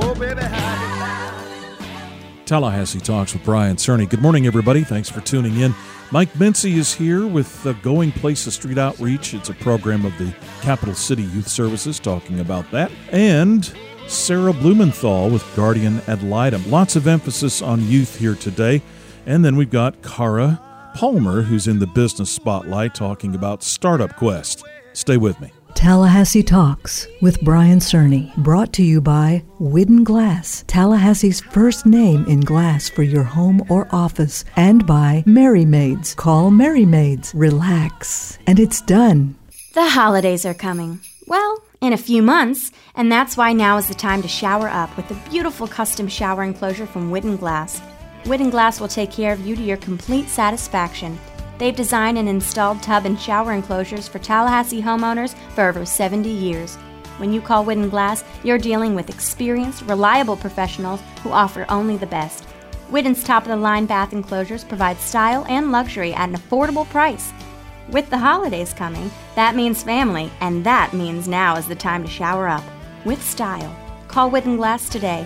Tallahassee Talks with Brian Cerny. Good morning, everybody. Thanks for tuning in. Mike Mincy is here with Going Places Street Outreach. It's a program of the Capital City Youth Services talking about that. And Sarah Blumenthal with Guardian Ad Litem. Lots of emphasis on youth here today. And then we've got Cara Palmer, who's in the business spotlight, talking about Startup Quest. Stay with me. Tallahassee Talks with Brian Cerny, brought to you by Widden Glass, Tallahassee's first name in glass for your home or office, and by Merry Maids. Call Merry Maids, relax, and it's done. The holidays are coming. Well, in a few months, and that's why now is the time to shower up with the beautiful custom shower enclosure from Widden Glass. Widden Glass will take care of you to your complete satisfaction. They've designed and installed tub and shower enclosures for Tallahassee homeowners for over 70 years. When you call Widden Glass, you're dealing with experienced, reliable professionals who offer only the best. Widden's top-of-the-line bath enclosures provide style and luxury at an affordable price. With the holidays coming, that means family, and that means now is the time to shower up with style. Call Widden Glass today,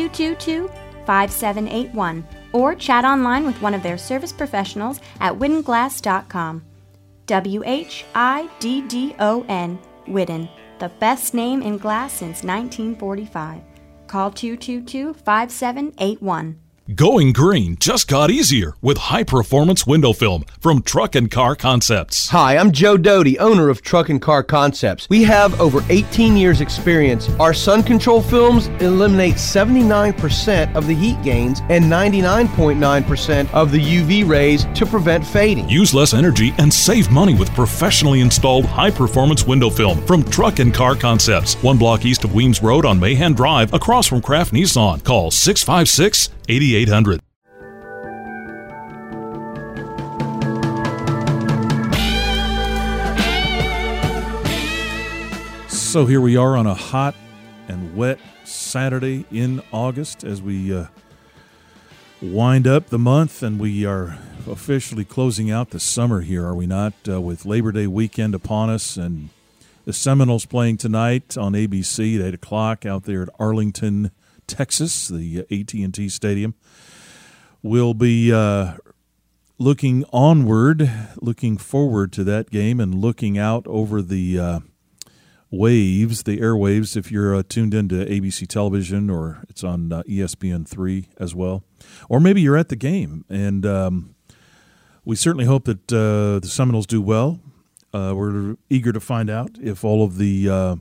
222-5781. Or chat online with one of their service professionals at widdenglass.com. WHIDDON, Widden, the best name in glass since 1945. Call 222-5781. Going green just got easier with high-performance window film from Truck and Car Concepts. Hi, I'm Joe Doty, owner of Truck and Car Concepts. We have over 18 years experience. Our sun control films eliminate 79% of the heat gains and 99.9% of the UV rays to prevent fading. Use less energy and save money with professionally installed high-performance window film from Truck and Car Concepts. 1 block east of Weems Road on Mahan Drive across from Kraft Nissan. Call 656-8800. So here we are on a hot and wet Saturday in August as we wind up the month, and we are officially closing out the summer here, are we not? With Labor Day weekend upon us, and the Seminoles playing tonight on ABC at 8 o'clock out there at Arlington, Texas, the AT&T Stadium. We'll be looking onward, looking forward to that game, and looking out over the waves, the airwaves, if you're tuned into ABC television, or it's on ESPN3 as well. Or maybe you're at the game, and we certainly hope that the Seminoles do well. We're eager to find out if all of the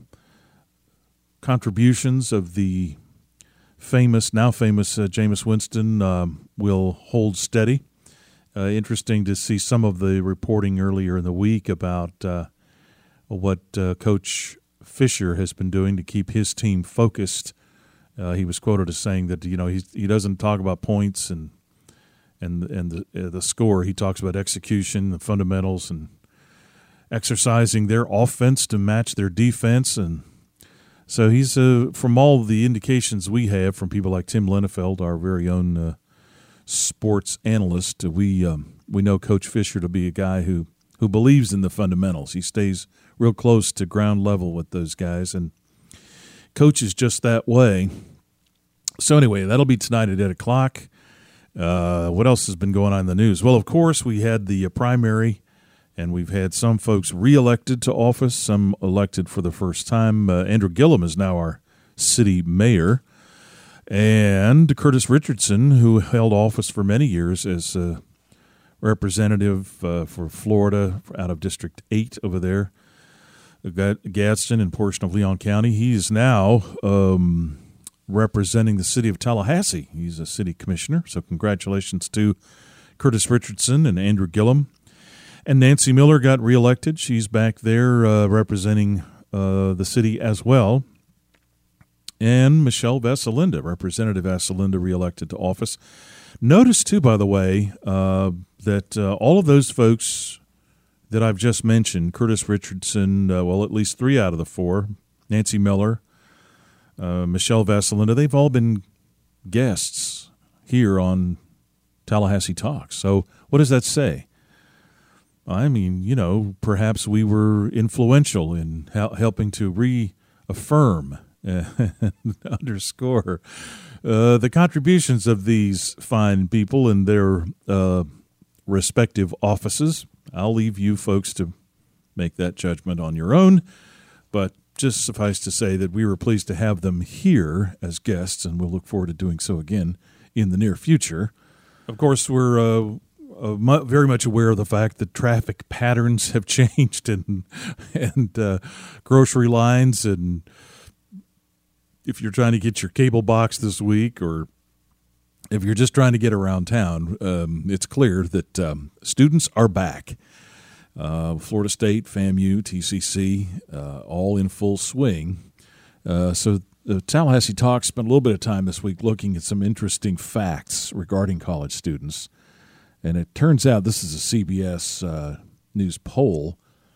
contributions of the now famous Jameis Winston will hold steady. Interesting to see some of the reporting earlier in the week about what Coach Fisher has been doing to keep his team focused. He was quoted as saying that he doesn't talk about points and the score. He talks about execution, the fundamentals, and exercising their offense to match their defense. And so he's, from all the indications we have from people like Tim Lenefeld, our very own sports analyst, we know Coach Fisher to be a guy who believes in the fundamentals. He stays real close to ground level with those guys, and Coach is just that way. So anyway, that'll be tonight at 8 o'clock. What else has been going on in the news? Well, of course, we had the primary, and we've had some folks reelected to office, some elected for the first time. Andrew Gillum is now our city mayor. And Curtis Richardson, who held office for many years as a representative for Florida out of District 8 over there, Gadsden and portion of Leon County. He is now representing the city of Tallahassee. He's a city commissioner, so congratulations to Curtis Richardson and Andrew Gillum. And Nancy Miller got reelected. She's back there representing the city as well. And Michelle Vasalinda, Representative Vasalinda, reelected to office. Notice, too, by the way, that all of those folks that I've just mentioned, Curtis Richardson, at least 3 out of the 4, Nancy Miller, Michelle Vasalinda, they've all been guests here on Tallahassee Talks. So what does that say? I mean, perhaps we were influential in helping to reaffirm underscore the contributions of these fine people in their respective offices. I'll leave you folks to make that judgment on your own, but just suffice to say that we were pleased to have them here as guests, and we'll look forward to doing so again in the near future. Of course, we're very much aware of the fact that traffic patterns have changed and grocery lines, and if you're trying to get your cable box this week, or if you're just trying to get around town, it's clear that students are back. Florida State, FAMU, TCC, all in full swing. So Tallahassee Talk spent a little bit of time this week looking at some interesting facts regarding college students. And it turns out, this is a CBS News poll,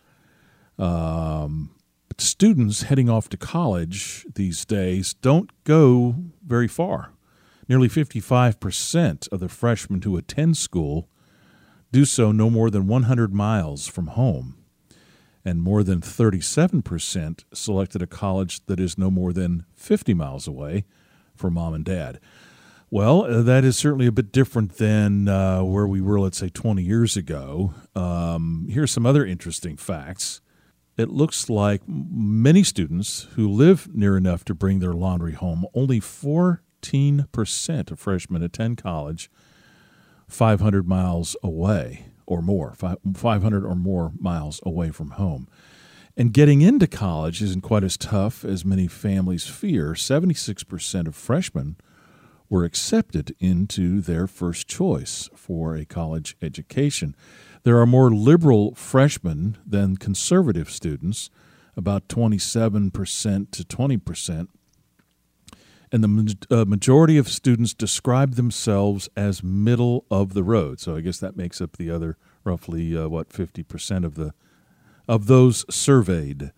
students heading off to college these days don't go very far. Nearly 55% of the freshmen who attend school do so no more than 100 miles from home, and more than 37% selected a college that is no more than 50 miles away from mom and dad. Well, that is certainly a bit different than where we were, let's say, 20 years ago. Here's some other interesting facts. It looks like many students who live near enough to bring their laundry home, only 14% of freshmen attend college 500 miles away or more, 500 or more miles away from home. And getting into college isn't quite as tough as many families fear. 76% of freshmen were accepted into their first choice for a college education. There are more liberal freshmen than conservative students, about 27% to 20%. And the majority of students describe themselves as middle of the road. So I guess that makes up the other roughly 50% of those surveyed.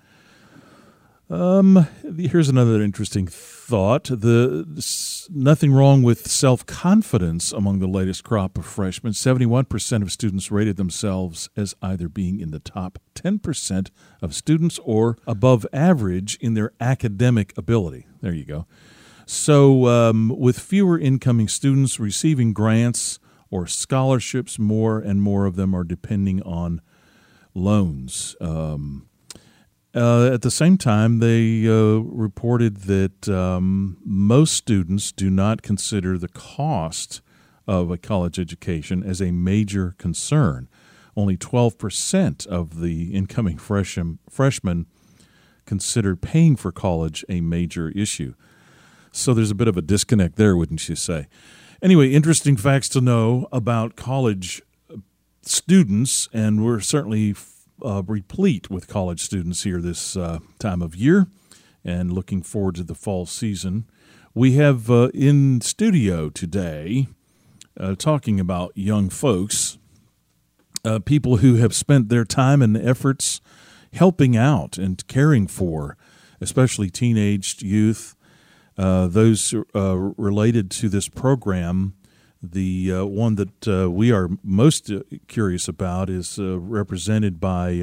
Here's another interesting thought. Nothing wrong with self-confidence among the latest crop of freshmen. 71% of students rated themselves as either being in the top 10% of students or above average in their academic ability. There you go. So with fewer incoming students receiving grants or scholarships, more and more of them are depending on loans. At the same time, they reported that most students do not consider the cost of a college education as a major concern. Only 12% of the incoming freshmen considered paying for college a major issue. So there's a bit of a disconnect there, wouldn't you say? Anyway, interesting facts to know about college students, and we're certainly replete with college students here this time of year, and looking forward to the fall season. We have in studio today, talking about young folks, people who have spent their time and efforts helping out and caring for, especially teenaged youth, those related to this program. The one that we are most curious about is represented by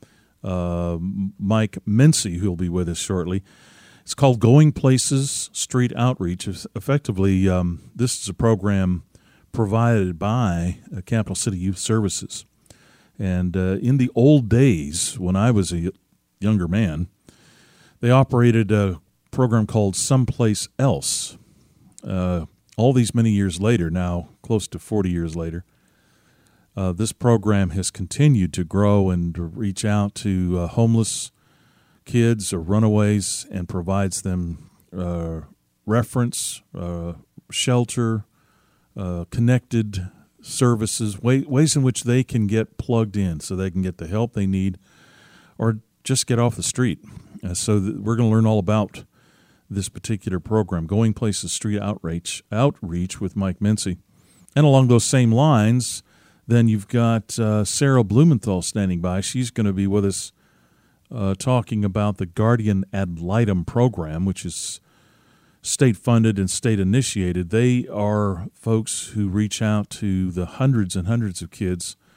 Mike Mincy, who will be with us shortly. It's called Going Places Street Outreach. Effectively, this is a program provided by Capital City Youth Services. And in the old days, when I was a younger man, they operated a program called Someplace Else. All these many years later, now close to 40 years later, this program has continued to grow and reach out to homeless kids or runaways and provides them reference, shelter, connected services, ways in which they can get plugged in so they can get the help they need or just get off the street. So we're going to learn all about this particular program, Going Places Street Outreach with Mike Mincy. And along those same lines, then you've got Sarah Blumenthal standing by. She's going to be with us talking about the Guardian Ad Litem program, which is state-funded and state-initiated. They are folks who reach out to the hundreds and hundreds of kids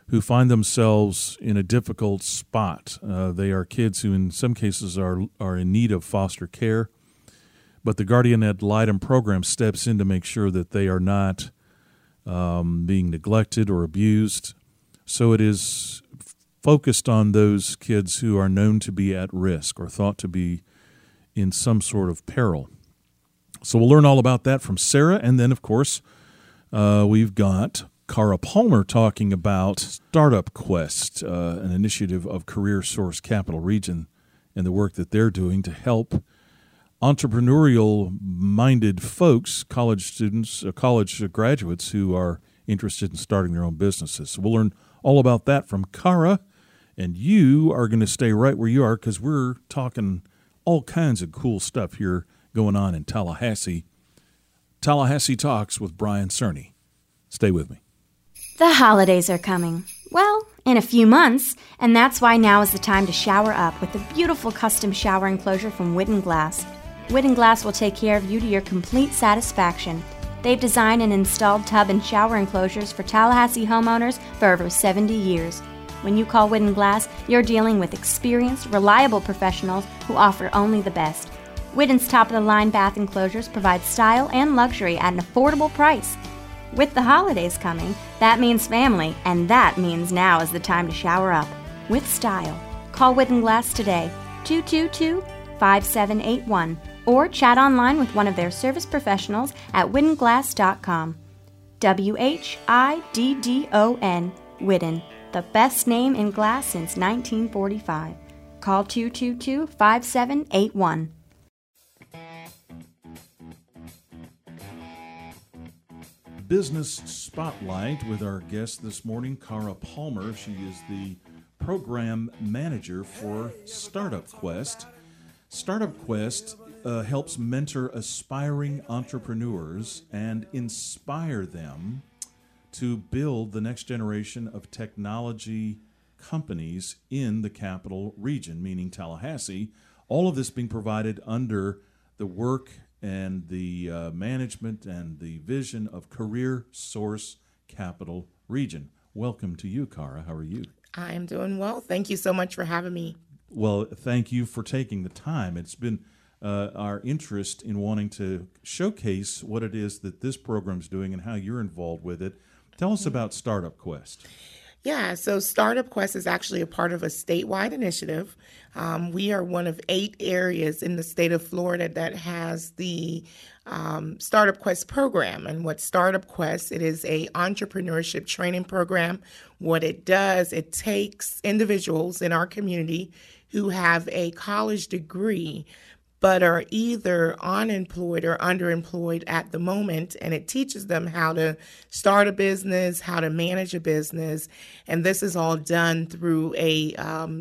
who find themselves in a difficult spot. They are kids who in some cases are in need of foster care, but the Guardian Ad Litem program steps in to make sure that they are not being neglected or abused. So it is focused on those kids who are known to be at risk or thought to be in some sort of peril. So we'll learn all about that from Sarah. And then, of course, we've got Cara Palmer talking about Startup Quest, an initiative of Career Source Capital Region, and the work that they're doing to help entrepreneurial-minded folks, college students, college graduates who are interested in starting their own businesses. So we'll learn all about that from Cara, and you are going to stay right where you are because we're talking all kinds of cool stuff here going on in Tallahassee. Tallahassee Talks with Brian Cerny. Stay with me. The holidays are coming. Well, in a few months, and that's why now is the time to shower up with the beautiful custom shower enclosure from Widden Glass. Widden Glass will take care of you to your complete satisfaction. They've designed and installed tub and shower enclosures for Tallahassee homeowners for over 70 years. When you call Widden Glass, you're dealing with experienced, reliable professionals who offer only the best. Widden's top-of-the-line bath enclosures provide style and luxury at an affordable price. With the holidays coming, that means family, and that means now is the time to shower up with style. Call Widden Glass today, 222-5781, or chat online with one of their service professionals at widdenglass.com. WHIDDON, Widden, the best name in glass since 1945. Call 222-5781. Business Spotlight with our guest this morning, Cara Palmer. She is the program manager for Startup Quest. Startup Quest helps mentor aspiring entrepreneurs and inspire them to build the next generation of technology companies in the capital region, meaning Tallahassee. All of this being provided under the work and the management and the vision of Career Source Capital Region. Welcome to you, Cara. How are you? I'm doing well. Thank you so much for having me. Well, thank you for taking the time. It's been our interest in wanting to showcase what it is that this program's doing and how you're involved with it. Tell us about Startup Quest. Yeah, so Startup Quest is actually a part of a statewide initiative. We are one of 8 areas in the state of Florida that has the Startup Quest program. And what Startup Quest, it is a entrepreneurship training program. What it does, it takes individuals in our community who have a college degree but are either unemployed or underemployed at the moment, and it teaches them how to start a business, how to manage a business, and this is all done through a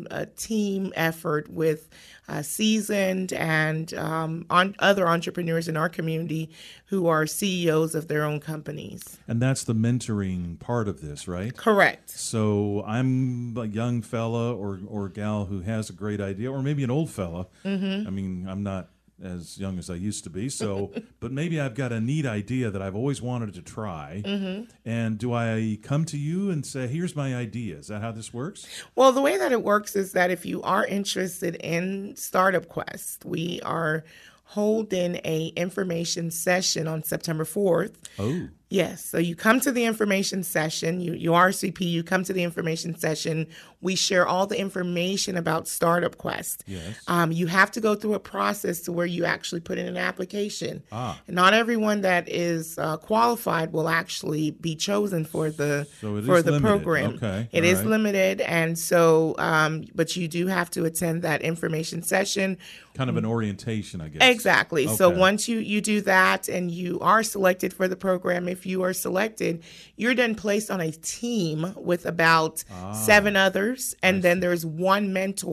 team effort with seasoned and other entrepreneurs in our community who are CEOs of their own companies. And that's the mentoring part of this, right? Correct. So I'm a young fella or gal who has a great idea, or maybe an old fella. Mm-hmm. I mean, I'm not as young as I used to be, so but maybe I've got a neat idea that I've always wanted to try. Mm-hmm. And do I come to you and say, here's my idea? Is that how this works? Well, the way that it works is that if you are interested in Startup Quest, we are holding a information session on September 4th. Oh. Yes. So you come to the information session, you RSVP, you come to the information session. We share all the information about Startup Quest. Yes. You have to go through a process to where you actually put in an application. Ah. Not everyone that is qualified will actually be chosen for the program. Okay. It is limited, and so but you do have to attend that information session. Kind of an orientation, I guess. Exactly. Okay. So once you do that and you are selected for the program, if you are selected, you're then placed on a team with about 7 others, and then there's one mentor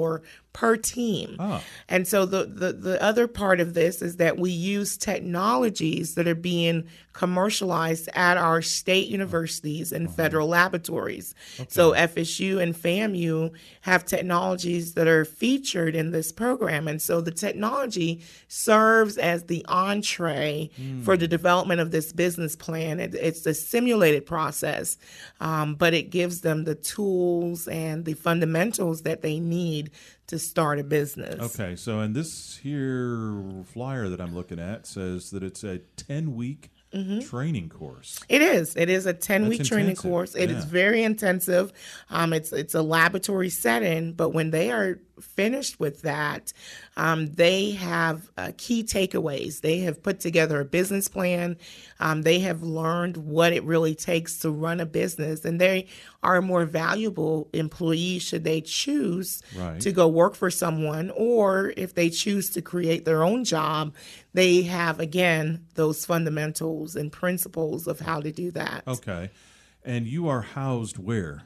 per team. Ah. And so the other part of this is that we use technologies that are being commercialized at our state universities and federal laboratories. So FSU and FAMU have technologies that are featured in this program. And so the technology serves as the entree for the development of this business plan. It's a simulated process, but it gives them the tools and the fundamentals that they need to start a business. Okay, so and this here flyer that I'm looking at says that it's a 10-week training course. It is. It is a 10-week That's training intensive. course. It is Yeah. very intensive. It's a laboratory setting, but when they are finished with that, they have key takeaways. They have put together a business plan. They have learned what it really takes to run a business, and they are a more valuable employee should they choose Right. to go work for someone, or if they choose to create their own job, they have, again, those fundamentals and principles of how to do that. Okay, and you are housed where?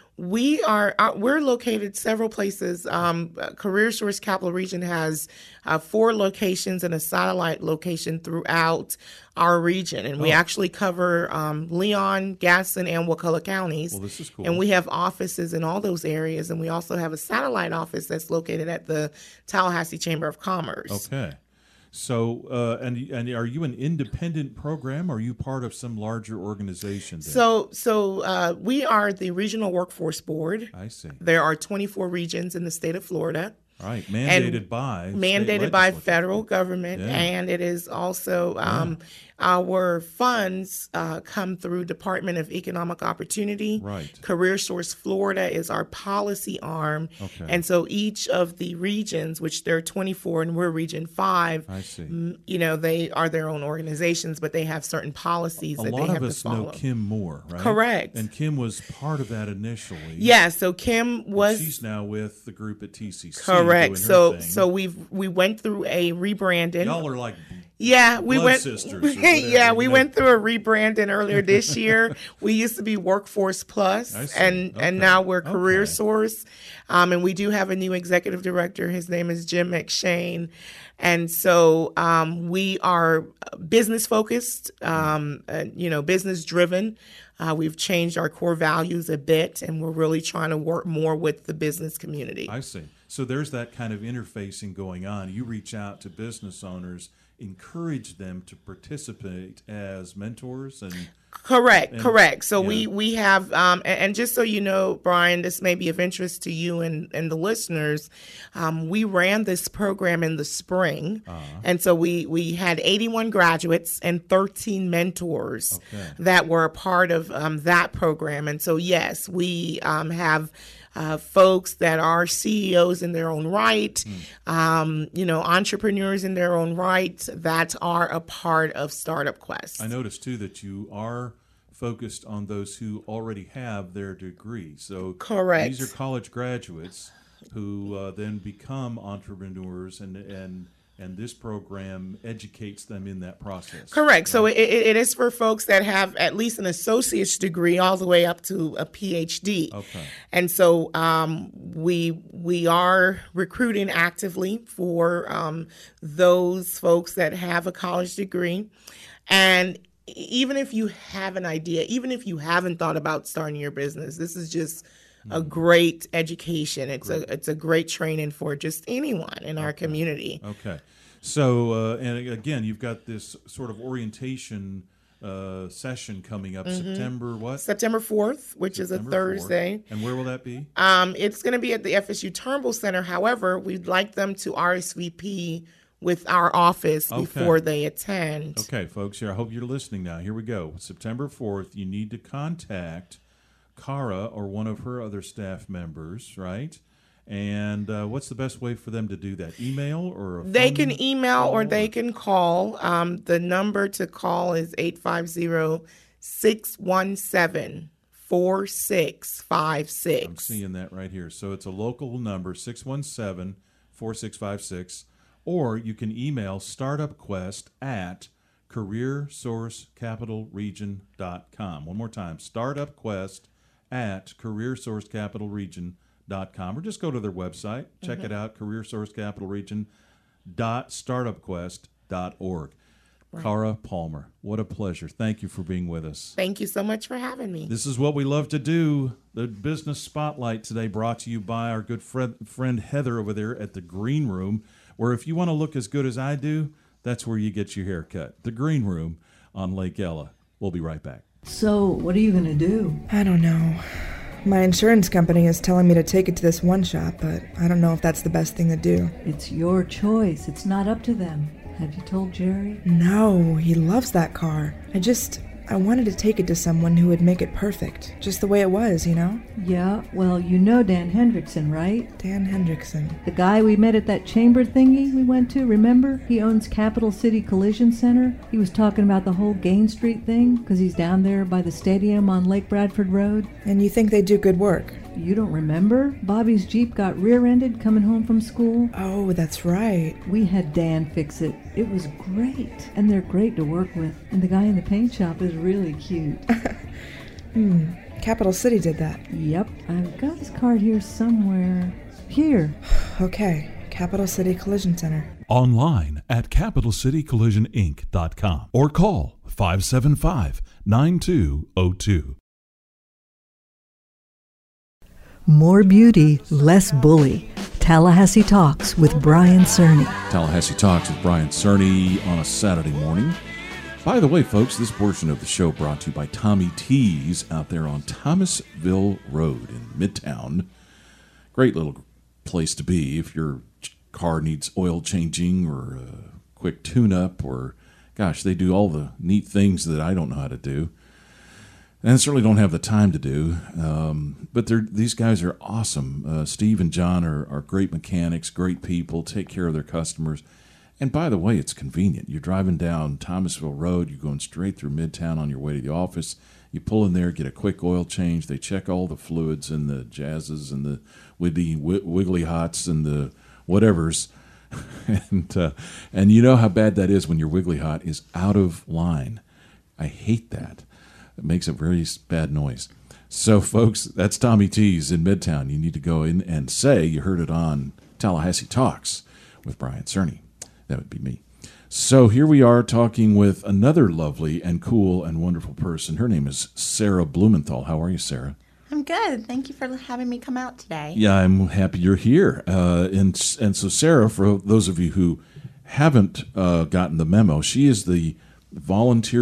We're located several places. Career Source Capital Region has 4 locations and a satellite location throughout our region, and we actually cover Leon, Gaston, and Wakulla counties. Well, this is cool. And we have offices in all those areas, and we also have a satellite office that's located at the Tallahassee Chamber of Commerce. Okay. So, and are you an independent program, or are you part of some larger organization? Then? So we are the Regional Workforce Board. I see. There are 24 regions in the state of Florida. All right, mandated by mandated state by legislature. federal government, Yeah. and it is also our funds come through Department of Economic Opportunity. Right. Career Source Florida is our policy arm, Okay. and so each of the regions, which there are 24, and we're Region 5. I see. They are their own organizations, but they have certain policies A that they lot have of to us follow. know Kim Moore, right? Correct. And Kim was part of that initially. Yeah, so Kim And was she's now with the group at TCC. correct. doing her So thing. we went through a rebranding. Y'all are like Yeah, we blood went. sisters or whatever, Yeah, we you know. went through a rebranding earlier this year. We used to be Workforce Plus, I see. and Okay. now we're Career Okay. Source. And we do have a new executive director. His name is Jim McShane, and so we are business focused, business driven. We've changed our core values a bit, and we're really trying to work more with the business community. I see. So there's that kind of interfacing going on. You reach out to business owners, encourage them to participate as mentors and Correct. So yeah. we have, and just so you know, Brian, this may be of interest to you and the listeners. We ran this program in the spring, and so we had 81 graduates and 13 mentors that were a part of that program. And so yes, we have folks that are CEOs in their own right, entrepreneurs in their own right that are a part of Startup Quest. I noticed too that you are focused on those who already have their degree. So Correct. These are college graduates who then become entrepreneurs, and this program educates them in that process. Correct. So it is for folks that have at least an associate's degree all the way up to a PhD. Okay. And so we are recruiting actively for those folks that have a college degree. And even if you have an idea, even if you haven't thought about starting your business, this is just a great education. It's a great training for just anyone in our community. Okay. So, and again, you've got this sort of orientation session coming up September what? September 4th, which is a September 4th. Thursday. And where will that be? It's going to be at the FSU Turnbull Center. However, we'd like them to RSVP with our office before they attend. Okay, folks, here, I hope you're listening now. Here we go. September 4th, you need to contact Cara or one of her other staff members, right? And what's the best way for them to do that? Email or a phone They can email call or they can call. The number to call is 850-617-4656. I'm seeing that right here. So it's a local number, 617-4656. Or you can email startupquest@careersourcecapitalregion.com. One more time, startupquest@careersourcecapitalregion.com. careersourcecapitalregion.com, or just go to their website. Check it out, careersourcecapitalregion.startupquest.org. Right. Cara Palmer, what a pleasure. Thank you for being with us. Thank you so much for having me. This is what we love to do. The Business Spotlight today brought to you by our good friend Heather over there at the Green Room, where if you want to look as good as I do, that's where you get your hair cut. The Green Room on Lake Ella. We'll be right back. So, what are you going to do? I don't know. My insurance company is telling me to take it to this one shop, but I don't know if that's the best thing to do. It's your choice. It's not up to them. Have you told Jerry? No, he loves that car. I wanted to take it to someone who would make it perfect, just the way it was, you know? Yeah, well, you know Dan Hendrickson, right? Dan Hendrickson. The guy we met at that chamber thingy we went to, remember? He owns Capital City Collision Center. He was talking about the whole Gain Street thing, because he's down there by the stadium on Lake Bradford Road. And you think they do good work? You don't remember? Bobby's Jeep got rear-ended coming home from school. Oh, that's right. We had Dan fix it. It was great. And they're great to work with. And the guy in the paint shop is really cute. Capital City did that. Yep. I've got his card here somewhere. Here. Okay. Capital City Collision Center. Online at capitalcitycollisioninc.com or call 575-9202. More beauty, less bully. Tallahassee Talks with Brian Cerny. Tallahassee Talks with Brian Cerny on a Saturday morning. By the way, folks, this portion of the show brought to you by Tommy T's out there on Thomasville Road in Midtown. Great little place to be if your car needs oil changing or a quick tune-up, or, gosh, they do all the neat things that I don't know how to do. And I certainly don't have the time to do, but these guys are awesome. Steve and John are great mechanics, great people, take care of their customers. And by the way, it's convenient. You're driving down Thomasville Road, you're going straight through Midtown on your way to the office. You pull in there, get a quick oil change. They check all the fluids and the jazzes and the wiggly hots and the whatevers. And you know how bad that is when your wiggly hot is out of line. I hate that. It makes a very bad noise. So, folks, that's Tommy T's in Midtown. You need to go in and say you heard it on Tallahassee Talks with Brian Cerny. That would be me. So here we are talking with another lovely and cool and wonderful person. Her name is Sarah Blumenthal. How are you, Sarah? I'm good. Thank you for having me come out today. Yeah, I'm happy you're here. And so, Sarah, for those of you who haven't gotten the memo, she is the volunteer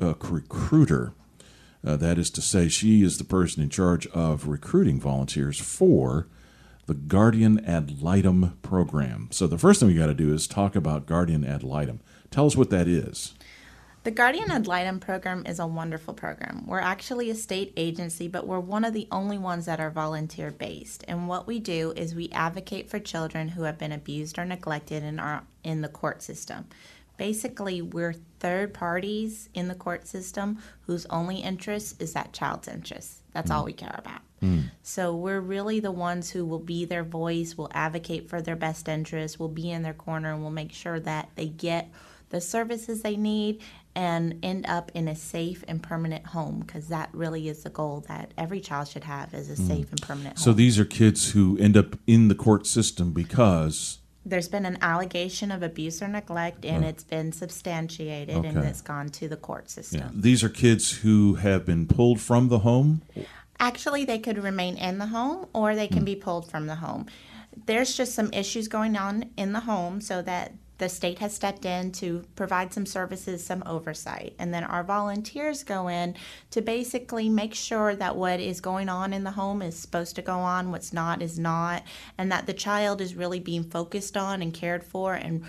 recruiter. That is to say, she is the person in charge of recruiting volunteers for the Guardian Ad Litem program. So the first thing we got to do is talk about Guardian Ad Litem. Tell us what that is. The Guardian Ad Litem program is a wonderful program. We're actually a state agency, but we're one of the only ones that are volunteer-based. And what we do is we advocate for children who have been abused or neglected and are in the court system. Basically, we're third parties in the court system whose only interest is that child's interest. That's all we care about. So we're really the ones who will be their voice, will advocate for their best interest, will be in their corner, and will make sure that they get the services they need and end up in a safe and permanent home, because that really is the goal that every child should have, is a safe and permanent home. So these are kids who end up in the court system because there's been an allegation of abuse or neglect, and it's been substantiated, and it's gone to the court system. Yeah. These are kids who have been pulled from the home? Actually, they could remain in the home, or they can be pulled from the home. There's just some issues going on in the home, so that the state has stepped in to provide some services, some oversight. And then our volunteers go in to basically make sure that what is going on in the home is supposed to go on, what's not is not, and that the child is really being focused on and cared for, and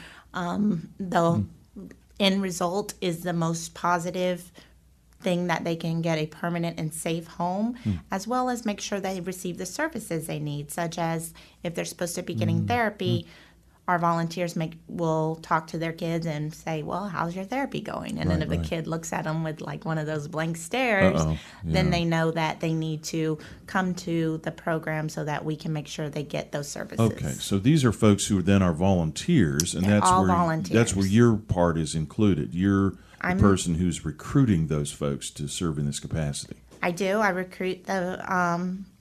the end result is the most positive thing, that they can get a permanent and safe home, as well as make sure they receive the services they need, such as if they're supposed to be getting therapy, our volunteers will talk to their kids and say, well, how's your therapy going? And then if the kid looks at them with like one of those blank stares, then they know that they need to come to the program so that we can make sure they get those services. Okay, so these are folks who then are volunteers, and that's where your part is included. You're the person who's recruiting those folks to serve in this capacity. I do. I recruit the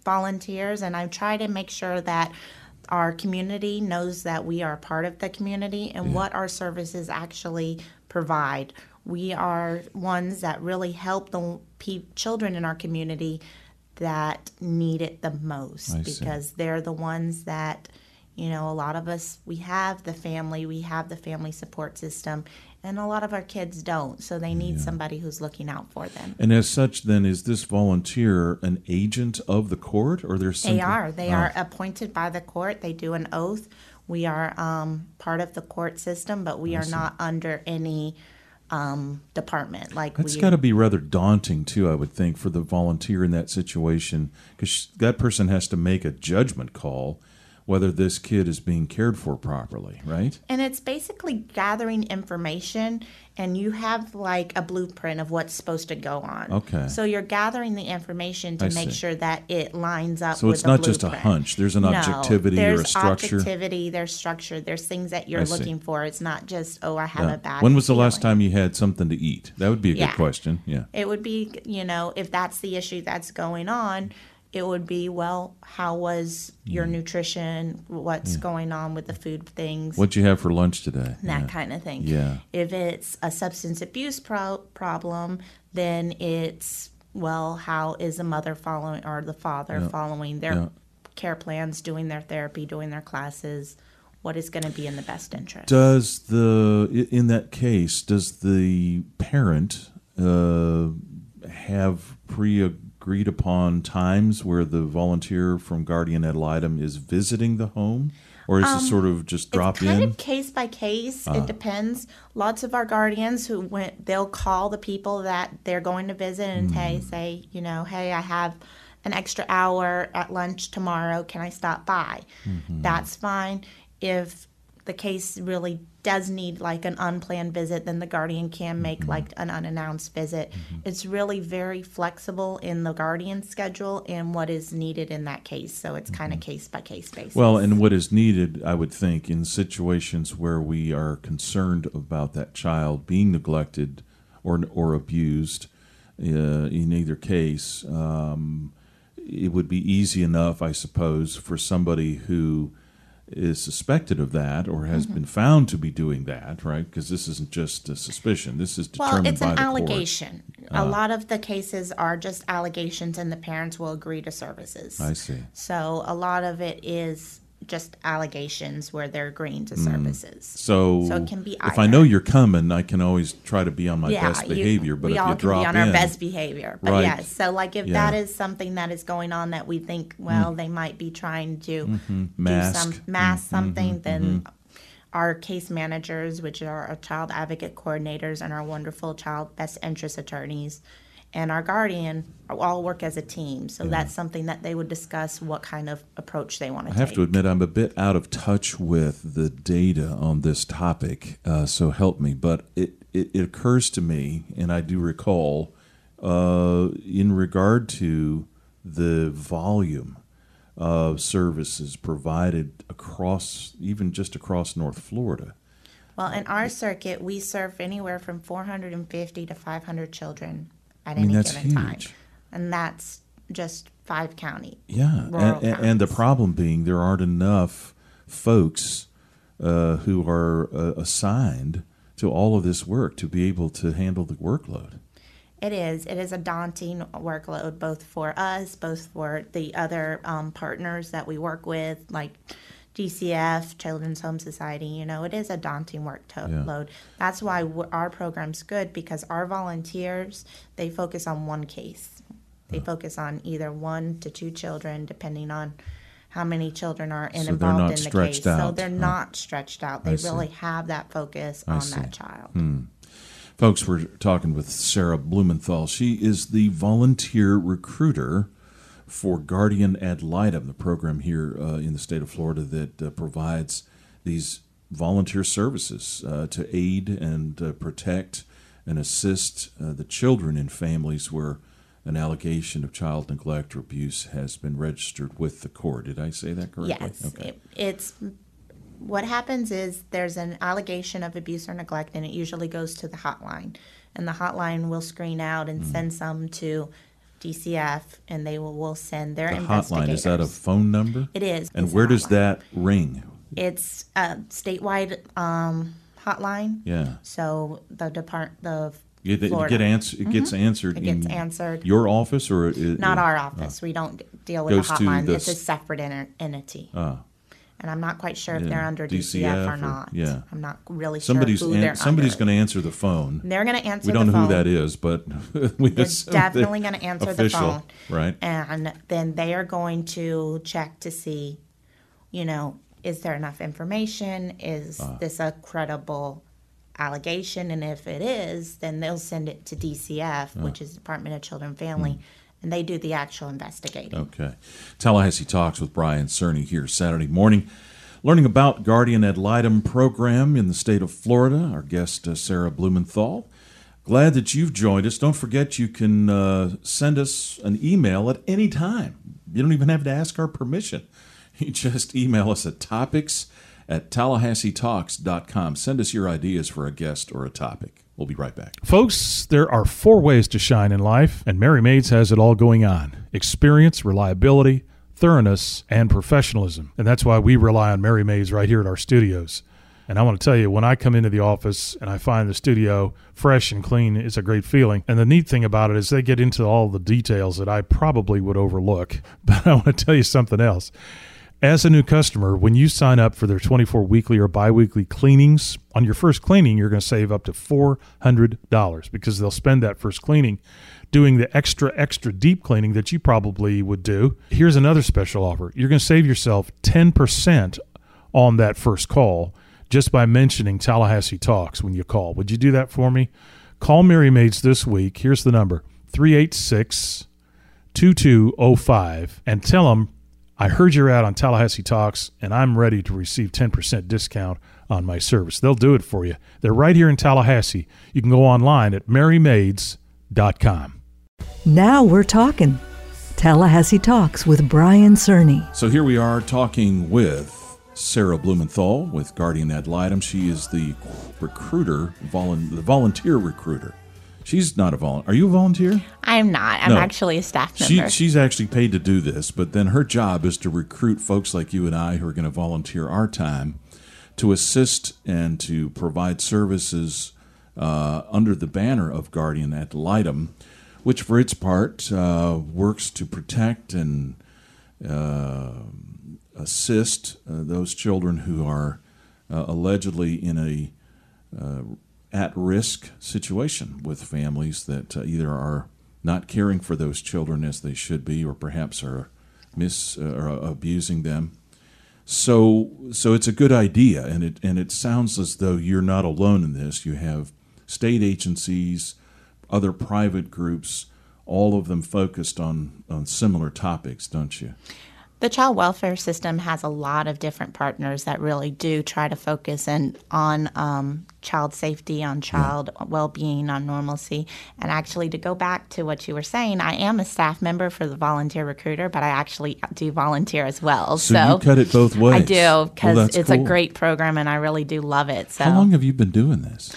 volunteers, and I try to make sure that our community knows that we are part of the community and what our services actually provide. We are ones that really help the children in our community that need it the most, because they're the ones that, a lot of us, we have the family support system, and a lot of our kids don't, so they need somebody who's looking out for them. And as such, then, is this volunteer an agent of the court, or they're simply... They are appointed by the court. They do an oath. We are part of the court system, but we are not under any department. That's got to be rather daunting, too, I would think, for the volunteer in that situation, because that person has to make a judgment call whether this kid is being cared for properly, right? And it's basically gathering information, and you have like a blueprint of what's supposed to go on. Okay. So you're gathering the information to make sure that it lines up with the blueprint. So it's not just a hunch. There's an objectivity or a structure. There's objectivity, there's structure, there's things that you're looking for. It's not just, I have a bad When was the feeling. last time you had something to eat? That would be a good question. Yeah. It would be, if that's the issue that's going on, it would be, how was your nutrition? What's going on with the food things? What'd you have for lunch today? That kind of thing. Yeah. If it's a substance abuse problem, then it's, how is the mother following, or the father following their care plans, doing their therapy, doing their classes? What is going to be in the best interest? In that case, does the parent have agreed upon times where the volunteer from Guardian Ad Litem is visiting the home? Or is it sort of just drop in? It's kind of case by case. It depends. Lots of our guardians they'll call the people that they're going to visit and say, hey, I have an extra hour at lunch tomorrow. Can I stop by? That's fine. If the case really does need like an unplanned visit, then the guardian can make like an unannounced visit. It's really very flexible in the guardian schedule and what is needed in that case. So it's kind of case by case basis. Well, and what is needed, I would think, in situations where we are concerned about that child being neglected or abused, in either case, it would be easy enough, I suppose, for somebody who is suspected of that or has been found to be doing that, right? Because this isn't just a suspicion. This is determined by the court. Well, it's an allegation. A lot of the cases are just allegations, and the parents will agree to services. I see. So a lot of it is just allegations where they're agreeing to services. So it can be either. If I know you're coming, I can always try to be on my best behavior. But we if all you can drop be on our best behavior. But right. yes, so like if that is something that is going on that we think, they might be trying to mask something, then our case managers, which are our child advocate coordinators and our wonderful child best interest attorneys, and our guardian all work as a team. So that's something that they would discuss what kind of approach they want to take. I have to admit I'm a bit out of touch with the data on this topic, so help me. But it occurs to me, and I do recall, in regard to the volume of services provided across North Florida. Well, in our circuit, we serve anywhere from 450 to 500 children at any given time. And that's just 5 counties. Yeah, and the problem being there aren't enough folks who are assigned to all of this work to be able to handle the workload. It is. It is a daunting workload, both for us, both for the other partners that we work with, like DCF, Children's Home Society. It is a daunting workload. That's why our program's good, because our volunteers, they focus on one case. They focus on either 1 to 2 children, depending on how many children are involved in the case. So they're not stretched out. They really have that focus on that child. Folks, we're talking with Sarah Blumenthal. She is the volunteer recruiter for Guardian Ad Litem, the program here in the state of Florida that provides these volunteer services to aid and protect and assist the children in families where an allegation of child neglect or abuse has been registered with the court. Did I say that correctly? Yes. Okay. It's what happens is there's an allegation of abuse or neglect, and it usually goes to the hotline. And the hotline will screen out and send some to DCF, and they will send their The investigators. hotline, is that a phone number? It is. And It's a where does hotline. that ring? It's a statewide hotline. Yeah. So the Florida. It gets answered It gets in answered. your office or Not our office. We don't deal with Goes the to hotline. the It's a separate entity. And I'm not quite sure if Yeah, they're under DCF DCF or or- not. yeah. I'm not really somebody's sure who they're somebody's under. going to answer the phone. They're going to answer We don't the know phone. who that is, but we They're assume definitely they're going to answer official, the phone. right? And then they are going to check to see, is there enough information? Is this a credible allegation? And if it is, then they'll send it to DCF, which is Department of Children and Family, and they do the actual investigating. Okay. Tallahassee Talks with Brian Cerny here Saturday morning. Learning about Guardian Ad Litem program in the state of Florida. Our guest, Sarah Blumenthal. Glad that you've joined us. Don't forget you can send us an email at any time. You don't even have to ask our permission. You just email us at topics@tallahasseetalks.com. Send us your ideas for a guest or a topic. We'll be right back. Folks, there are 4 ways to shine in life, and Mary Maids has it all going on. Experience, reliability, thoroughness, and professionalism. And that's why we rely on Mary Maids right here at our studios. And I want to tell you, when I come into the office and I find the studio fresh and clean, it's a great feeling. And the neat thing about it is they get into all the details that I probably would overlook. But I want to tell you something else. As a new customer, when you sign up for their 24 weekly or biweekly cleanings, on your first cleaning, you're going to save up to $400 because they'll spend that first cleaning doing the extra deep cleaning that you probably would do. Here's another special offer. You're going to save yourself 10% on that first call just by mentioning Tallahassee Talks when you call. Would you do that for me? Call Mary Maids this week. Here's the number, 386-2205, and tell them, I heard you're out on Tallahassee Talks, and I'm ready to receive 10% discount on my service. They'll do it for you. They're right here in Tallahassee. You can go online at marymaids.com. Now we're talking. Tallahassee Talks with Brian Cerny. So here we are talking with Sarah Blumenthal with Guardian Ad Litem. She is the recruiter, the volunteer recruiter. She's not a volunteer. Are you a volunteer? I'm not. I'm No. actually a staff member. She's actually paid to do this, but then her job is to recruit folks like you and I who are going to volunteer our time to assist and to provide services under the banner of Guardian Ad Litem, which for its part works to protect and assist those children who are allegedly in a at-risk situation with families that either are not caring for those children as they should be, or perhaps are abusing them. So it's a good idea, and it sounds as though you're not alone in this. You have state agencies, other private groups, all of them focused on similar topics, don't you? The child welfare system has a lot of different partners that really do try to focus on child safety, on child well-being, on normalcy. And actually, to go back to what you were saying, I am a staff member for the Volunteer Recruiter, but I actually do volunteer as well. So you cut it both ways. I do, because it's cool. a great program, and I really do love it. So how long have you been doing this?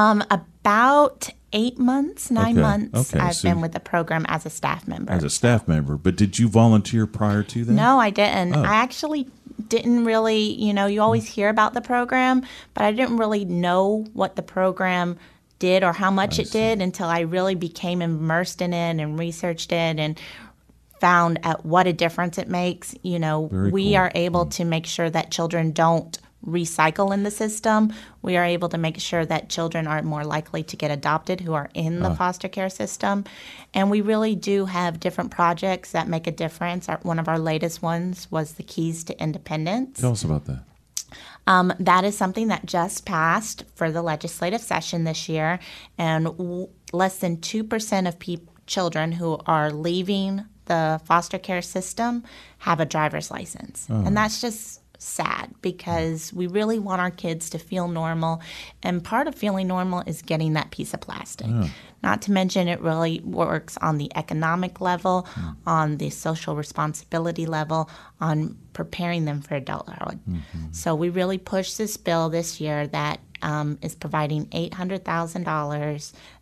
About 8 months, 9 months. Okay, I've been with the program as a staff member. As a staff member. But did you volunteer prior to that? No, I didn't. Oh. I actually didn't really, you always hear about the program, but I didn't really know what the program did or how much it did until I really became immersed in it and researched it and found out what a difference it makes. Very We cool. are able to make sure that children don't recycle in the system. We are able to make sure that children are more likely to get adopted who are in the foster care system. And we really do have different projects that make a difference. One of our latest ones was the Keys to Independence. Tell us about that. That is something that just passed for the legislative session this year, and less than 2% of children who are leaving the foster care system have a driver's license. And that's just sad, because we really want our kids to feel normal, and part of feeling normal is getting that piece of plastic. Not to mention, it really works on the economic level, on the social responsibility level, on preparing them for adulthood. So we really pushed this bill this year that is providing $800,000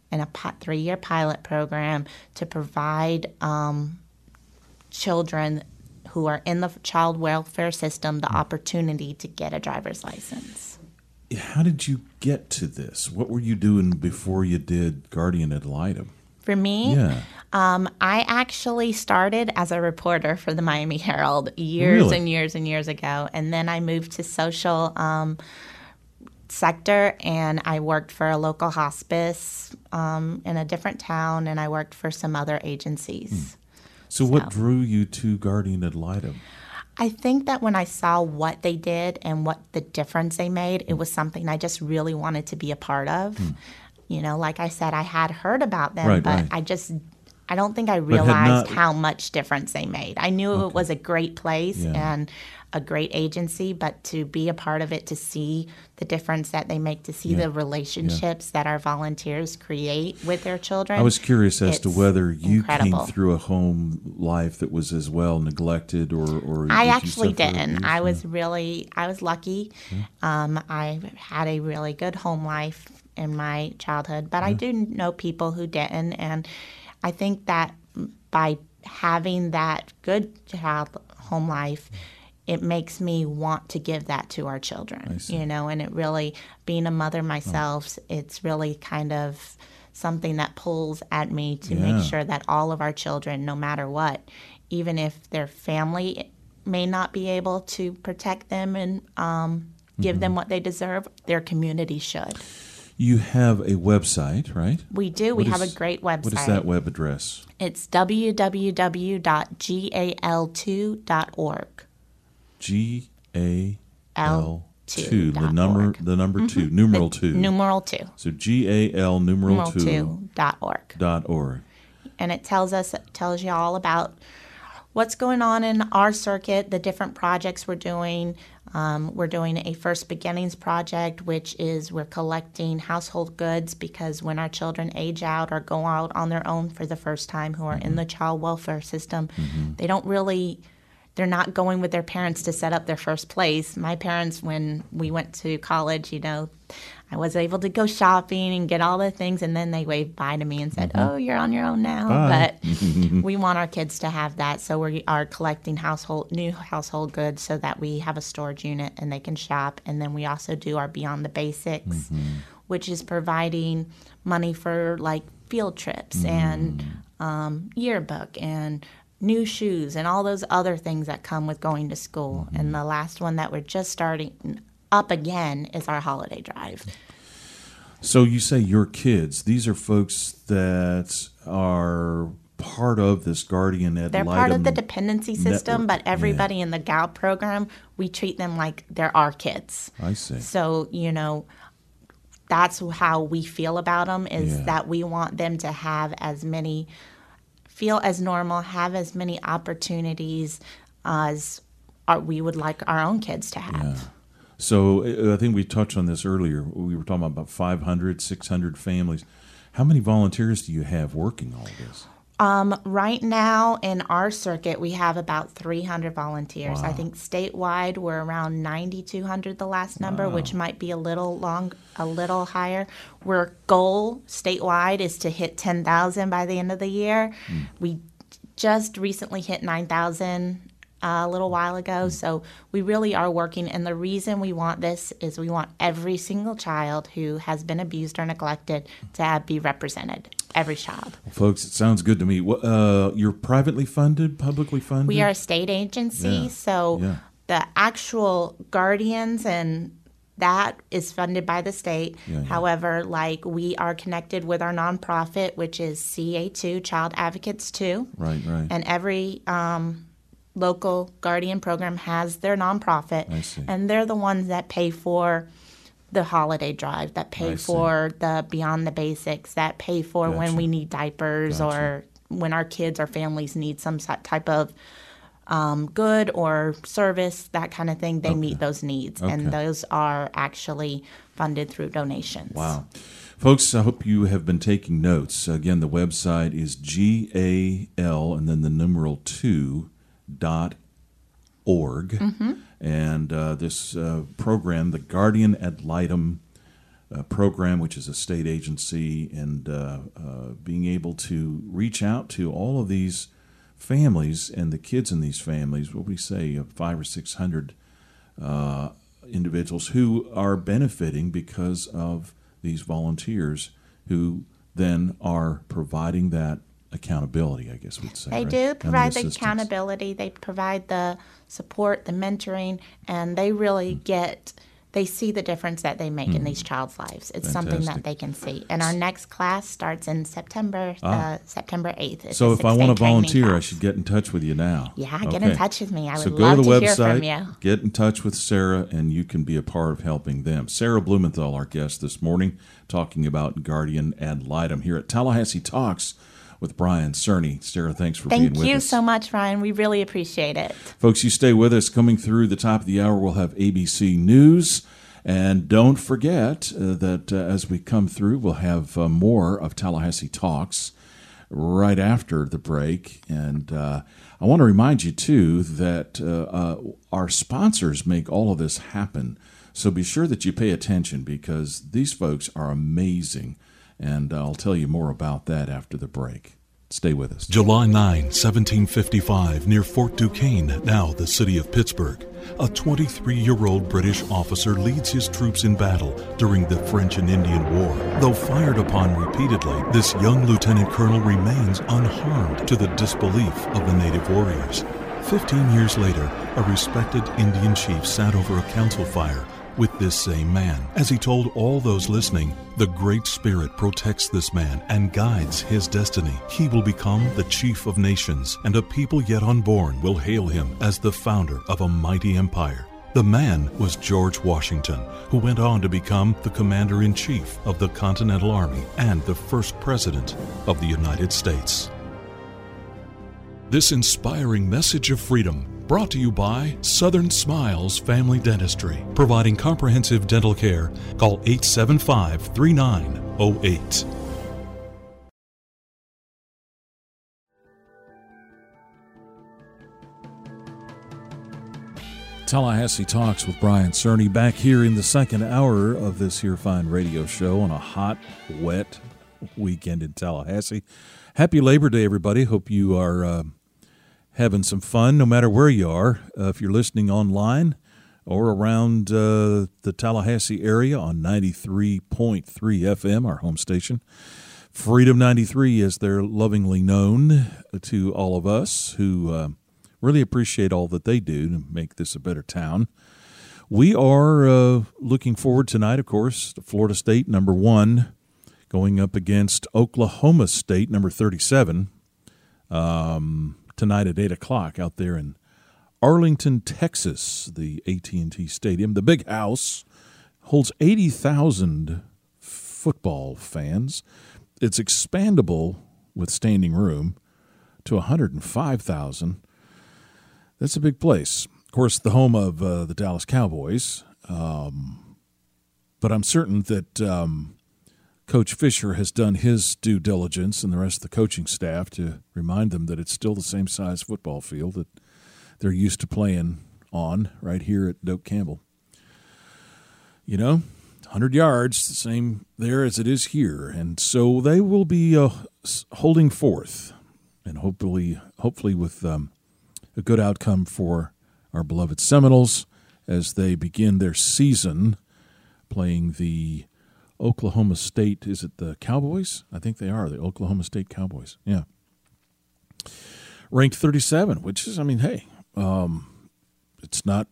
and a 3-year pilot program to provide children who are in the child welfare system the opportunity to get a driver's license. How did you get to this? What were you doing before you did Guardian Ad Litem? For me, Yeah. I actually started as a reporter for the Miami Herald years and years and years ago, and then I moved to social sector, and I worked for a local hospice in a different town, and I worked for some other agencies. So what drew you to Guardian Ad Litem? I think that when I saw what they did and what the difference they made, it was something I just really wanted to be a part of. You know, like I said, I had heard about them, but I don't think I realized how much difference they made. I knew it was a great place and a great agency, but to be a part of it, to see the difference that they make, to see the relationships that our volunteers create with their children. I was curious as to whether you incredible. came through a home life that was as well neglected or I did you actually suffer didn't. abuse? I was lucky. I had a really good home life in my childhood, but I do know people who didn't, and I think that by having that good home life, it makes me want to give that to our children, you know, and it really, being a mother myself, it's really kind of something that pulls at me to make sure that all of our children, no matter what, even if their family may not be able to protect them and give them what they deserve, their community should. You have a website, right? We do. We have a great website. What is that web address? It's www.gal2.org. GAL2, the number 2, numeral 2. Numeral 2. So GAL numeral 2.org. And it tells you all about what's going on in our circuit, the different projects we're doing. We're doing a First Beginnings project, which is we're collecting household goods because when our children age out or go out on their own for the first time who are in the child welfare system, they're not going with their parents to set up their first place. My parents, when we went to college, you know, I was able to go shopping and get all the things, and then they waved bye to me and said, oh, you're on your own now. Bye. But we want our kids to have that, so we are collecting new household goods so that we have a storage unit and they can shop. And then we also do our Beyond the Basics, which is providing money for, like, field trips and yearbook and new shoes and all those other things that come with going to school. And the last one that we're just starting up again is our holiday drive. So you say your kids, these are folks that are part of this Guardian Ad Litem. They're part of the dependency system, network. but everybody in the GAL program, we treat them like they're our kids. I see. So, you know, that's how we feel about them, is that we want them to have feel as normal, have as many opportunities as we would like our own kids to have. Yeah. So I think we touched on this earlier. We were talking about 500, 600 families. How many volunteers do you have working all this? Right now in our circuit, we have about 300 volunteers. Wow. I think statewide we're around 9,200 the last number, which might be a little higher. Our goal statewide is to hit 10,000 by the end of the year. We just recently hit 9,000 a little while ago, so we really are working. And the reason we want this is we want every single child who has been abused or neglected to be represented. Every child. Well, folks, it sounds good to me. You're privately funded, publicly funded? We are a state agency, so the actual guardians and that is funded by the state. However, like, we are connected with our nonprofit, which is CA2, Child Advocates 2. Right. And every local guardian program has their nonprofit. I see. And they're the ones that pay for the holiday drive, that pay for the Beyond the Basics, that pay for when we need diapers or when our kids or families need some type of good or service, that kind of thing. They meet those needs, and those are actually funded through donations. Wow. Folks, I hope you have been taking notes. Again, the website is GAL and then the numeral 2.org. And this program, the Guardian Ad Litem program, which is a state agency, and being able to reach out to all of these families and the kids in these families, what we say, 500 or 600 individuals who are benefiting because of these volunteers who then are providing that accountability, I guess we'd say. They do provide the accountability, they provide the support, the mentoring, and they really they see the difference that they make in these child's lives. It's something that they can see. And our next class starts in September 8th. It's so if I want to volunteer, I should get in touch with you now. Yeah, get in touch with me. I would love to hear from you. Get in touch with Sarah, and you can be a part of helping them. Sarah Blumenthal, our guest this morning, talking about Guardian Ad Litem here at Tallahassee Talks with Brian Cerny. Sarah, thanks for being with us. Thank you so much, Ryan. We really appreciate it. Folks, you stay with us. Coming through the top of the hour, we'll have ABC News. And don't forget that as we come through, we'll have more of Tallahassee Talks right after the break. And I want to remind you, too, that our sponsors make all of this happen. So be sure that you pay attention, because these folks are amazing. And I'll tell you more about that after the break. Stay with us. July 9, 1755, near Fort Duquesne, now the city of Pittsburgh. A 23-year-old British officer leads his troops in battle during the French and Indian War. Though fired upon repeatedly, this young lieutenant colonel remains unharmed, to the disbelief of the native warriors. 15 years later, a respected Indian chief sat over a council fire with this same man. As he told all those listening, the Great Spirit protects this man and guides his destiny. He will become the chief of nations, and a people yet unborn will hail him as the founder of a mighty empire. The man was George Washington, who went on to become the commander-in-chief of the Continental Army and the first president of the United States. This inspiring message of freedom brought to you by Southern Smiles Family Dentistry, providing comprehensive dental care. Call 875-3908. Tallahassee Talks with Brian Cerny, back here in the second hour of this here fine radio show on a hot, wet weekend in Tallahassee. Happy Labor Day, everybody. Hope you are having some fun, no matter where you are. If you're listening online or around the Tallahassee area on 93.3 FM, our home station. Freedom 93, as they're lovingly known to all of us who really appreciate all that they do to make this a better town. We are looking forward tonight, of course, to Florida State, number 1, going up against Oklahoma State, number 37, tonight at 8 o'clock out there in Arlington, Texas, the AT&T Stadium. The Big House holds 80,000 football fans. It's expandable with standing room to 105,000. That's a big place. Of course, the home of the Dallas Cowboys. But I'm certain that Coach Fisher has done his due diligence, and the rest of the coaching staff, to remind them that it's still the same size football field that they're used to playing on right here at Doak Campbell. 100 yards, the same there as it is here. And so they will be holding forth, and hopefully with a good outcome for our beloved Seminoles as they begin their season playing the Oklahoma State, is it the Cowboys? I think they are, the Oklahoma State Cowboys. Yeah. Ranked 37, which is, it's not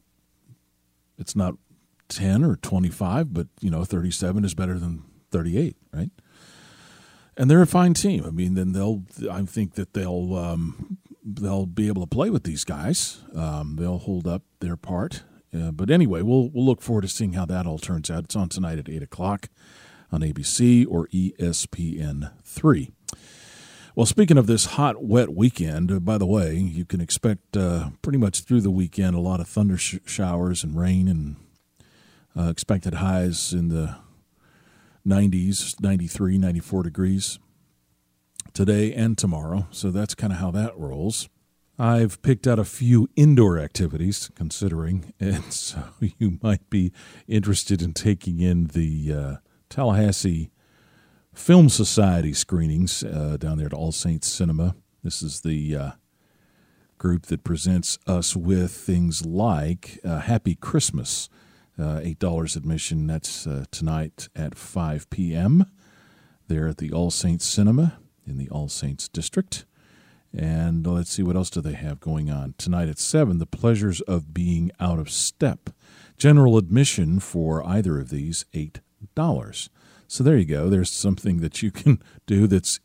10 or 25, but 37 is better than 38, right? And they're a fine team. I think that they'll be able to play with these guys. They'll hold up their part. But anyway, we'll look forward to seeing how that all turns out. It's on tonight at 8 o'clock on ABC or ESPN3. Well, speaking of this hot, wet weekend, by the way, you can expect pretty much through the weekend a lot of thunder showers and rain, and expected highs in the 90s, 93, 94 degrees today and tomorrow. So that's kind of how that rolls. I've picked out a few indoor activities, considering, and so you might be interested in taking in the Tallahassee Film Society screenings down there at All Saints Cinema. This is the group that presents us with things like Happy Christmas, $8 admission. That's tonight at 5 p.m. there at the All Saints Cinema in the All Saints District. And let's see, what else do they have going on? Tonight at 7, The Pleasures of Being Out of Step. General admission for either of these, $8. So there you go. There's something that you can do that's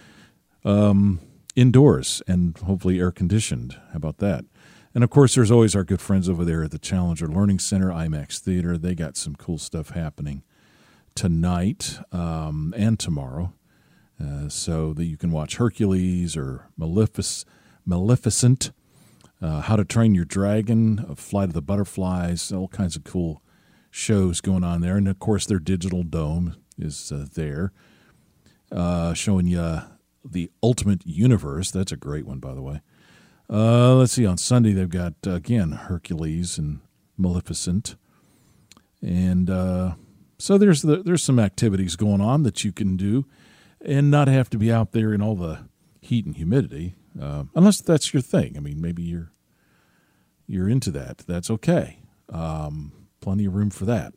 indoors and hopefully air-conditioned. How about that? And, of course, there's always our good friends over there at the Challenger Learning Center, IMAX Theater. They got some cool stuff happening tonight and tomorrow, so that you can watch Hercules or Maleficent, How to Train Your Dragon, Flight of the Butterflies, all kinds of cool shows going on there. And, of course, their digital dome is there, showing you the Ultimate Universe. That's a great one, by the way. Let's see, on Sunday they've got, again, Hercules and Maleficent. And so there's some activities going on that you can do and not have to be out there in all the heat and humidity, unless that's your thing. I mean, maybe you're into that. That's okay. Plenty of room for that.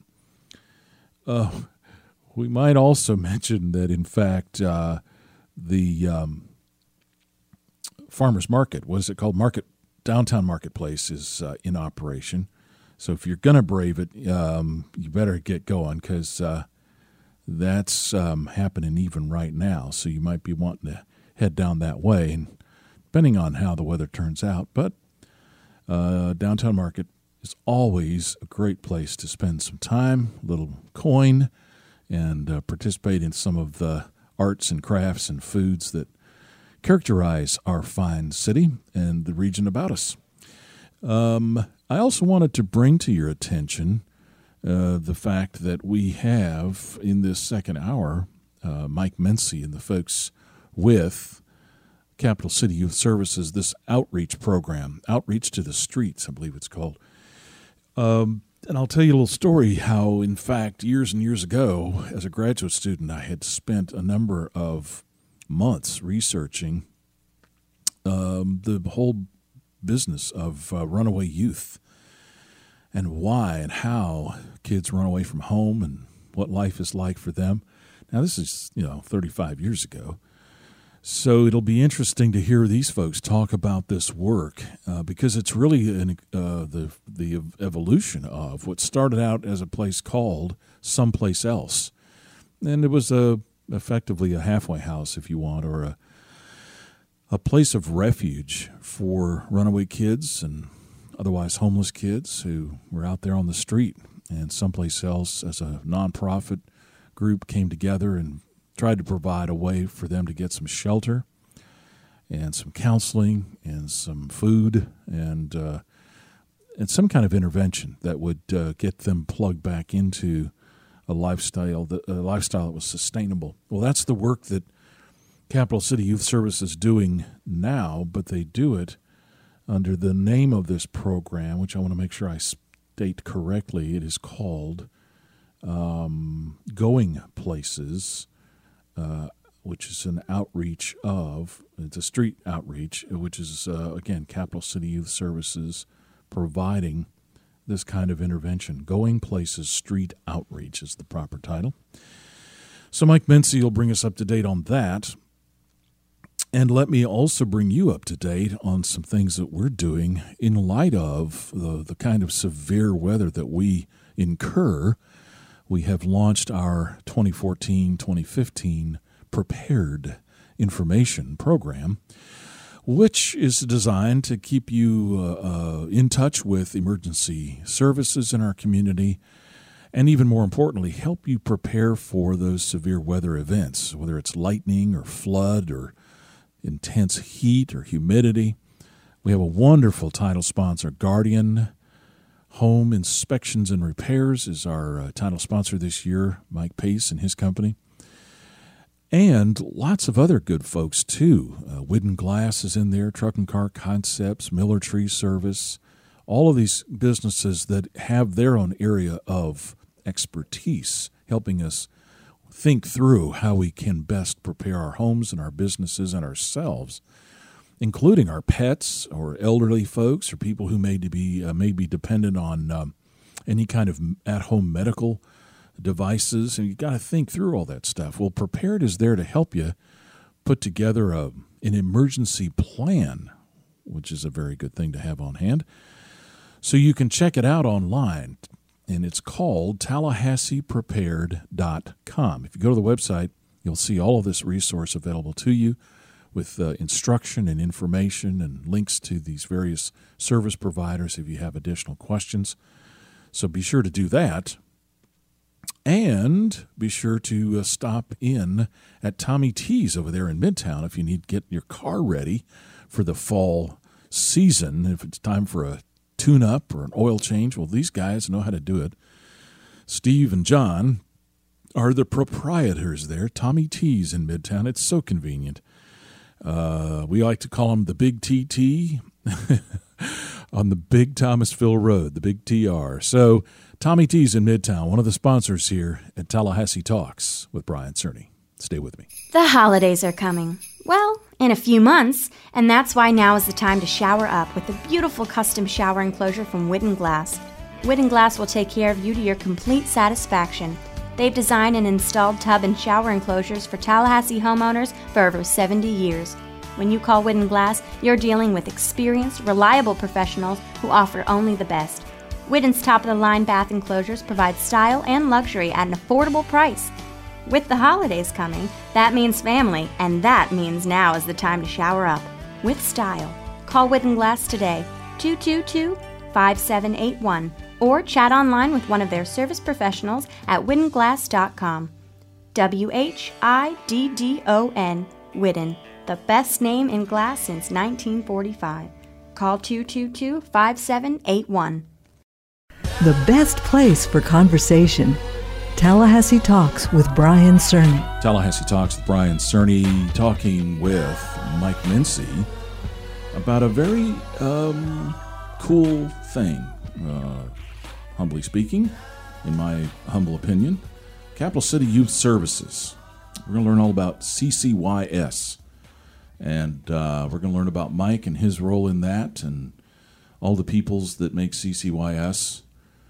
We might also mention that, in fact, the Farmers Market, what is it called? Downtown Marketplace is in operation. So if you're going to brave it, you better get going, because that's happening even right now. So you might be wanting to head down that way, and depending on how the weather turns out. But Downtown Market is always a great place to spend some time, a little coin, and participate in some of the arts and crafts and foods that characterize our fine city and the region about us. I also wanted to bring to your attention the fact that we have, in this second hour, Mike Mincy and the folks with Capital City Youth Services, this outreach program, Outreach to the Streets, I believe it's called. And I'll tell you a little story how, in fact, years and years ago, as a graduate student, I had spent a number of months researching the whole business of runaway youth and why and how kids run away from home and what life is like for them. Now, this is, 35 years ago. So it'll be interesting to hear these folks talk about this work because it's really the evolution of what started out as a place called Someplace Else. And it was effectively a halfway house, if you want, or a place of refuge for runaway kids and otherwise homeless kids who were out there on the street. And Someplace Else, as a nonprofit group, came together and tried to provide a way for them to get some shelter and some counseling and some food and some kind of intervention that would get them plugged back into a lifestyle that was sustainable. Well, that's the work that Capital City Youth Service is doing now, but they do it under the name of this program, which I want to make sure I state correctly. It is called Going Places, which is an outreach it's a street outreach, which is, again, Capital City Youth Services providing this kind of intervention. Going Places Street Outreach is the proper title. So Mike Mincy will bring us up to date on that. And let me also bring you up to date on some things that we're doing in light of the kind of severe weather that we incur. We have launched our 2014-2015 Prepared Information Program, which is designed to keep you in touch with emergency services in our community and, even more importantly, help you prepare for those severe weather events, whether it's lightning or flood or intense heat or humidity. We have a wonderful title sponsor. Guardian Home Inspections and Repairs is our title sponsor this year, Mike Pace and his company. And lots of other good folks, too. Widden Glass is in there, Truck and Car Concepts, Miller Tree Service, all of these businesses that have their own area of expertise, helping us think through how we can best prepare our homes and our businesses and ourselves, including our pets or elderly folks or people who may be dependent on any kind of at-home medical devices. And you got to think through all that stuff. Well, Prepared is there to help you put together an emergency plan, which is a very good thing to have on hand. So you can check it out online, and it's called TallahasseePrepared.com. If you go to the website, you'll see all of this resource available to you with instruction and information and links to these various service providers if you have additional questions. So be sure to do that. And be sure to stop in at Tommy T's over there in Midtown if you need to get your car ready for the fall season. If it's time for a tune-up or an oil change, well, these guys know how to do it. Steve and John are the proprietors there, Tommy T's in Midtown. It's so convenient. We like to call them the Big TT on the Big Thomasville Road, the Big TR. So Tommy T's in Midtown, one of the sponsors here at Tallahassee Talks with Brian Cerny. Stay with me. The holidays are coming. Well, in a few months, and that's why now is the time to shower up with a beautiful custom shower enclosure from Widden Glass. Widden Glass will take care of you to your complete satisfaction. They've designed and installed tub and shower enclosures for Tallahassee homeowners for over 70 years. When you call Widden Glass, you're dealing with experienced, reliable professionals who offer only the best. Widden's top-of-the-line bath enclosures provide style and luxury at an affordable price. With the holidays coming, that means family, and that means now is the time to shower up with style. Call Widden Glass today, 222-5781, or chat online with one of their service professionals at widdenglass.com. WHIDDON, Widden, the best name in glass since 1945. Call 222-5781. The best place for conversation. Tallahassee Talks with Brian Cerny. Tallahassee Talks with Brian Cerny, talking with Mike Mincy about a very cool thing, humbly speaking, in my humble opinion. Capital City Youth Services. We're going to learn all about CCYS, and we're going to learn about Mike and his role in that and all the peoples that make CCYS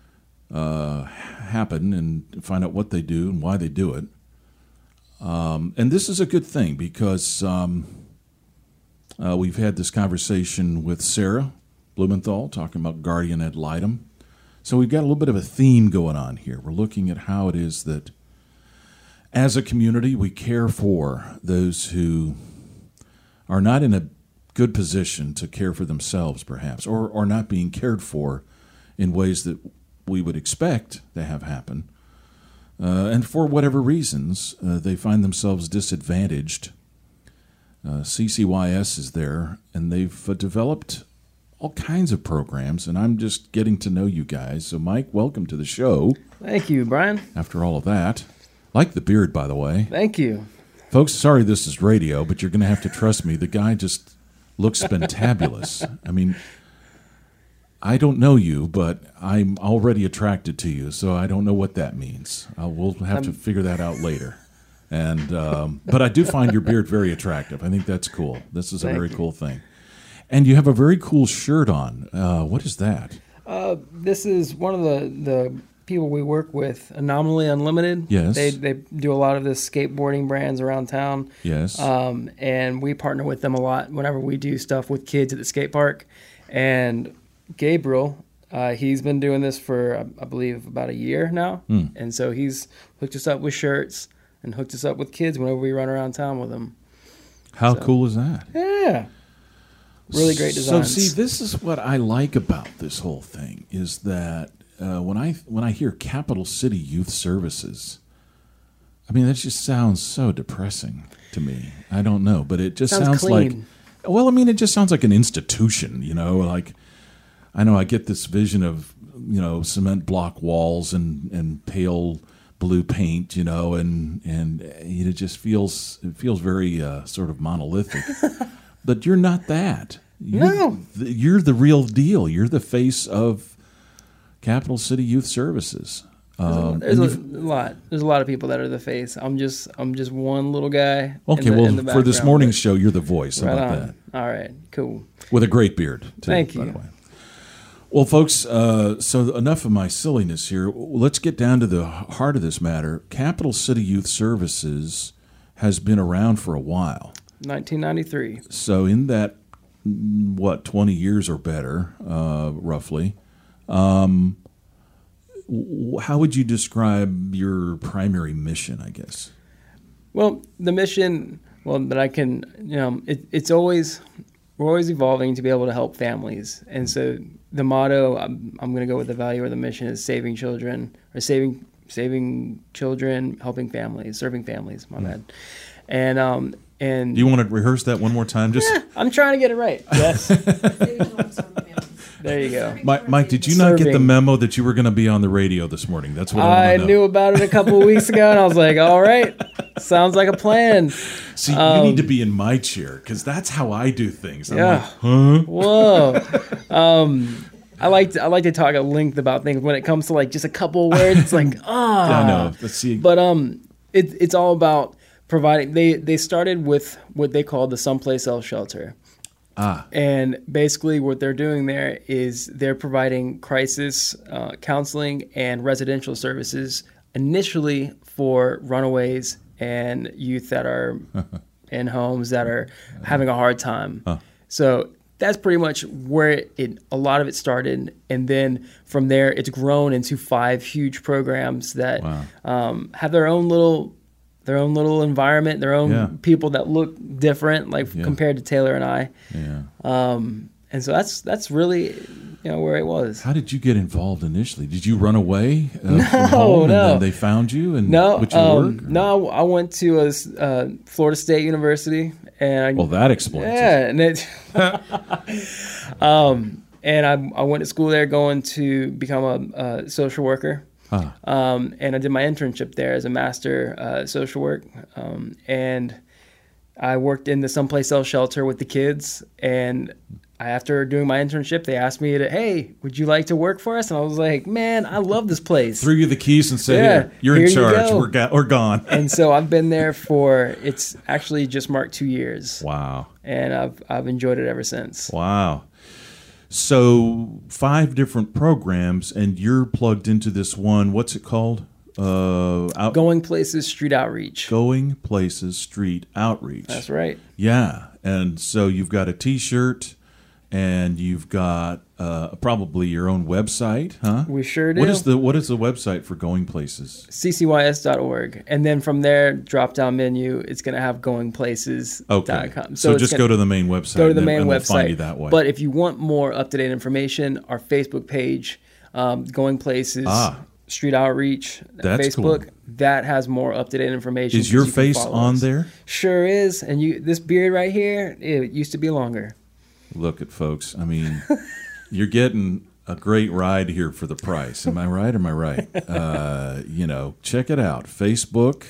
happen, and find out what they do and why they do it. And this is a good thing because we've had this conversation with Sarah Blumenthal talking about Guardian Ad Litem. So we've got a little bit of a theme going on here. We're looking at how it is that as a community we care for those who are not in a good position to care for themselves, perhaps, or are not being cared for in ways that we would expect to have happen. And for whatever reasons, they find themselves disadvantaged. CCYS is there, and they've developed all kinds of programs, and I'm just getting to know you guys. So, Mike, welcome to the show. Thank you, Brian. After all of that. Like the beard, by the way. Thank you. Folks, sorry this is radio, but you're going to have to trust me. The guy just looks fantabulous. I mean, I don't know you, but I'm already attracted to you, so I don't know what that means. We'll have to figure that out later. And but I do find your beard very attractive. I think that's cool. This is a very cool thing. And you have a very cool shirt on. What is that? This is one of the people we work with, Anomaly Unlimited. Yes. They do a lot of this skateboarding brands around town. Yes. And we partner with them a lot whenever we do stuff with kids at the skate park. And Gabriel, he's been doing this for, I believe, about a year now. And so he's hooked us up with shirts and hooked us up with kids whenever we run around town with them. How cool is that? Yeah. Really great designs. So, see, this is what I like about this whole thing, is that when I hear Capital City Youth Services, I mean, that just sounds so depressing to me. I don't know, but it just sounds like, well, I mean, it just sounds like an institution, you know, like, I know I get this vision of, you know, cement block walls and pale blue paint, you know, and it just feels very sort of monolithic. But you're not that. You're the real deal. You're the face of Capital City Youth Services. There's a lot. There's a lot of people that are the face. I'm just one little guy. Okay, in the for this background, morning's show, you're the voice. How right about on. that? All right, cool. With a great beard, too, Thank by you. the way. Well, folks, so enough of my silliness here. Let's get down to the heart of this matter. Capital City Youth Services has been around for a while. 1993. So in that, 20 years or better, roughly, how would you describe your primary mission, I guess? Well, the mission, that I can, it's always, we're always evolving to be able to help families. And so the motto, I'm going to go with the value or the mission is saving children, helping families, serving families, my bad. And Do you want to rehearse that one more time? I'm trying to get it right. Yes. There you go. Mike, did you not get the memo that you were going to be on the radio this morning? That's what I want to know. knew about it a couple of weeks ago, and I was like, all right, sounds like a plan. See, you need to be in my chair, because that's how I do things. I'm like, huh? Whoa. I like to talk at length about things. When it comes to like just a couple of words, it's like, I know. Let's see. But it's all about providing. They started with what they call the Someplace Else shelter. And basically what they're doing there is they're providing crisis counseling and residential services initially for runaways and youth that are in homes that are having a hard time. So that's pretty much where a lot of it started. And then from there, it's grown into 5 huge programs that have their own little environment, their own people that look different, compared to Taylor and I. Yeah. And so that's really, where it was. How did you get involved initially? Did you run away from home and then they found you and put you to work? No, I went to Florida State University, and that explains it. And I went to school there, going to become a social worker. And I did my internship there as a master social work. And I worked in the Someplace Else shelter with the kids. And after doing my internship, they asked me hey, would you like to work for us? And I was like, man, I love this place. Threw you the keys and said, you're in charge. We're gone. And so I've been there it's actually just marked 2 years. Wow. And I've enjoyed it ever since. Wow. So 5 different programs, and you're plugged into this one. What's it called? Going Places Street Outreach. Going Places Street Outreach. That's right. Yeah. And so you've got a T-shirt, and you've got probably your own website, huh? We sure do. What is the website for Going Places? ccys.org. And then from there, drop-down menu, it's going to have goingplaces.com. Okay. So just go to the main website. Go to the main website. We'll find you that way. But if you want more up-to-date information, our Facebook page, Going Places Street Outreach, that's Facebook, cool. That has more up-to-date information. Is your face on there? Sure is. And this beard right here, it used to be longer. Look at folks. I mean, you're getting a great ride here for the price. Am I right? Am I right? Check it out. Facebook,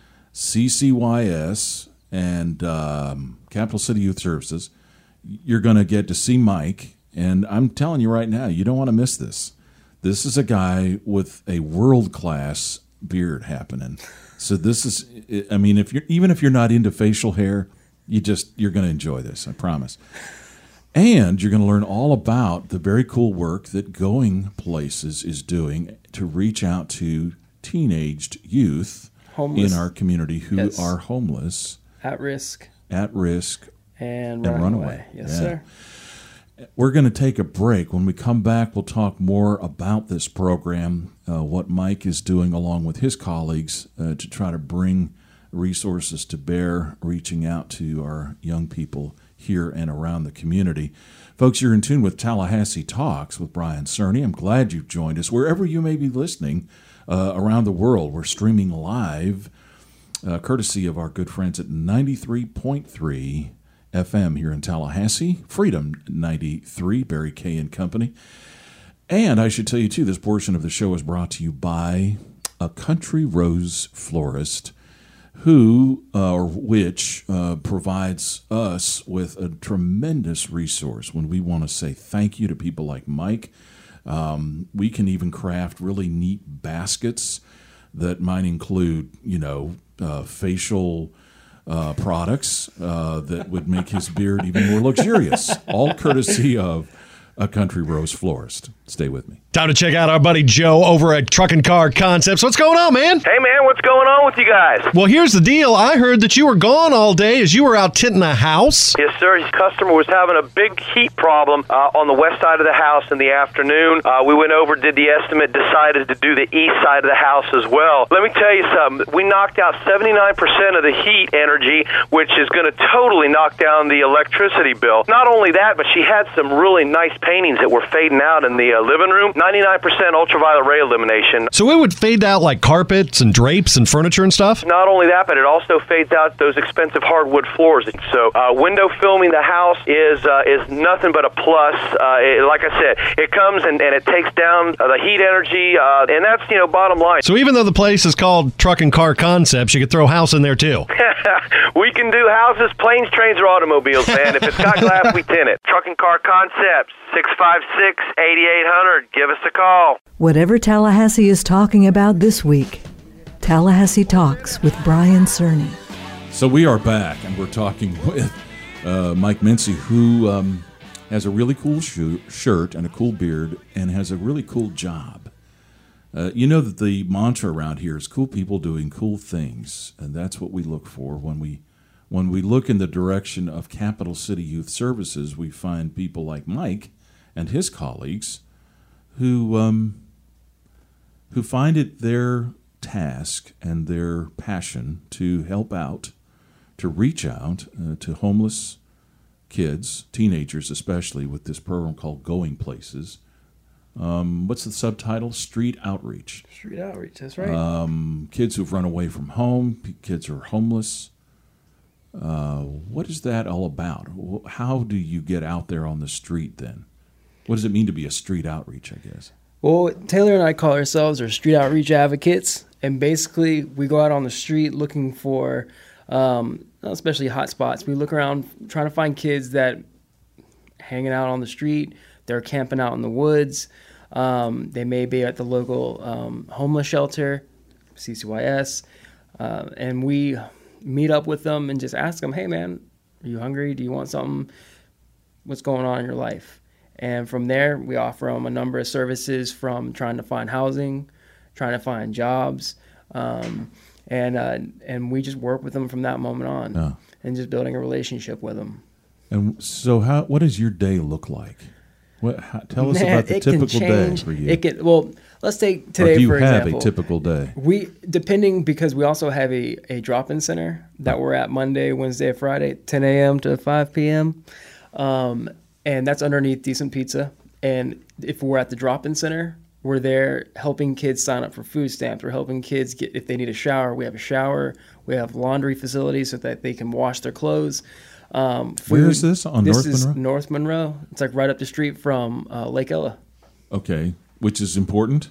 CCYS, and Capital City Youth Services. You're going to get to see Mike. And I'm telling you right now, you don't want to miss this. This is a guy with a world-class beard happening. So this is, I mean, if you're not into facial hair, you're going to enjoy this. I promise. And you're going to learn all about the very cool work that Going Places is doing to reach out to teenaged youth in our community who are homeless, at risk, and run away. Yes, sir. We're going to take a break. When we come back, we'll talk more about this program, what Mike is doing along with his colleagues to try to bring resources to bear, reaching out to our young people here and around the community. Folks, you're in tune with Tallahassee Talks with Brian Cerny. I'm glad you've joined us. Wherever you may be listening around the world, we're streaming live, courtesy of our good friends at 93.3 FM here in Tallahassee, Freedom 93, Barry Kay and Company. And I should tell you, too, this portion of the show is brought to you by a country rose florist which provides us with a tremendous resource when we want to say thank you to people like Mike, We can even craft really neat baskets that might include, facial products that would make his beard even more luxurious, all courtesy of a Country Rose florist. Stay with me. Time to check out our buddy Joe over at Truck and Car Concepts. What's going on, man? Hey, man, what's going on with you guys? Well, here's the deal. I heard that you were gone all day as you were out tinting a house. Yes, sir. His customer was having a big heat problem on the west side of the house in the afternoon. We went over, did the estimate, decided to do the east side of the house as well. Let me tell you something. We knocked out 79% of the heat energy, which is going to totally knock down the electricity bill. Not only that, but she had some really nice paintings that were fading out in the living room. 99% ultraviolet ray elimination. So it would fade out like carpets and drapes and furniture and stuff? Not only that, but it also fades out those expensive hardwood floors. So window filming the house is nothing but a plus. Like I said, it comes and it takes down the heat energy, and that's, bottom line. So even though the place is called Truck and Car Concepts, you could throw a house in there too? We can do houses, planes, trains, or automobiles, man. If it's got glass, we tint it. Truck and Car Concepts, 656-8800. Give us a call. Whatever Tallahassee is talking about this week, Tallahassee Talks with Brian Cerny. So we are back, and we're talking with Mike Mincy, who has a really cool shirt and a cool beard and has a really cool job. You know that the mantra around here is cool people doing cool things, and that's what we look for when we look in the direction of Capital City Youth Services. We find people like Mike and his colleagues who find it their task and their passion to help out, to reach out to homeless kids, teenagers especially, with this program called Going Places. What's the subtitle? Street Outreach. Street Outreach, that's right. Kids who've run away from home, kids who are homeless. What is that all about? How do you get out there on the street then? What does it mean to be a street outreach, I guess? Well, Taylor and I call ourselves our street outreach advocates, and basically we go out on the street looking for, especially hot spots. We look around trying to find kids that hanging out on the street, they're camping out in the woods, they may be at the local homeless shelter, CCYS, and we meet up with them and just ask them, hey man, are you hungry? Do you want something? What's going on in your life? And from there, we offer them a number of services, from trying to find housing, trying to find jobs, and we just work with them from that moment on, and just building a relationship with them. And so, what does your day look like? Tell us about the typical day for you. Well, let's take today, for example. Or do you have a typical day? Because we also have a drop-in center that we're at Monday, Wednesday, Friday, 10 a.m. to 5 p.m., and that's underneath Decent Pizza. And if we're at the drop-in center, we're there helping kids sign up for food stamps. We're helping kids get, if they need a shower, we have a shower. We have laundry facilities so that they can wash their clothes. Where is this? On North Monroe? This is North Monroe. It's like right up the street from Lake Ella. Okay, which is important?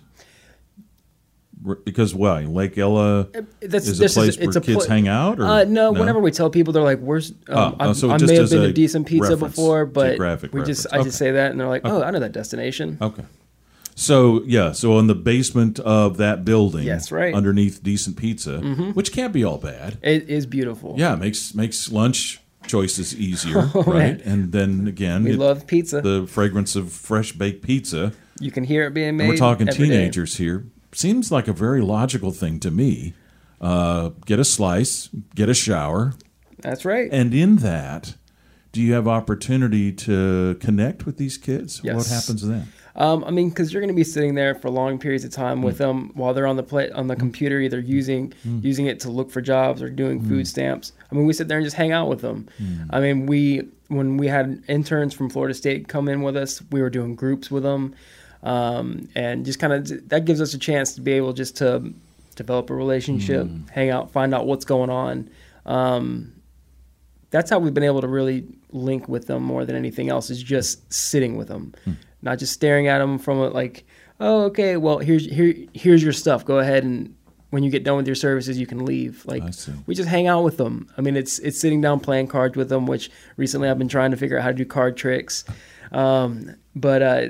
Because why? Lake Ella is a place where kids hang out? Or? No, whenever we tell people, they're like, "Where's?" I may have been to Decent Pizza before, but I just say that, and they're like, "Oh, I know that destination." Okay. So in the basement of that building, yes, right, underneath Decent Pizza, which can't be all bad. It is beautiful. Yeah, makes lunch choices easier, right? Man. And then again, we love pizza. The fragrance of fresh baked pizza. You can hear it being made. And we're talking teenagers here. Seems like a very logical thing to me. Get a slice, get a shower. That's right. And in that, do you have opportunity to connect with these kids? Yes. What happens then? Because you're going to be sitting there for long periods of time with them while they're on the computer, either using it to look for jobs or doing food stamps. We sit there and just hang out with them. When we had interns from Florida State come in with us, we were doing groups with them. And just kind of, that gives us a chance to be able just to develop a relationship, hang out, find out what's going on. That's how we've been able to really link with them more than anything else, is just sitting with them, not just staring at them from oh, okay, well, here's your stuff. Go ahead, and when you get done with your services, you can leave. We just hang out with them. It's sitting down playing cards with them, which recently I've been trying to figure out how to do card tricks.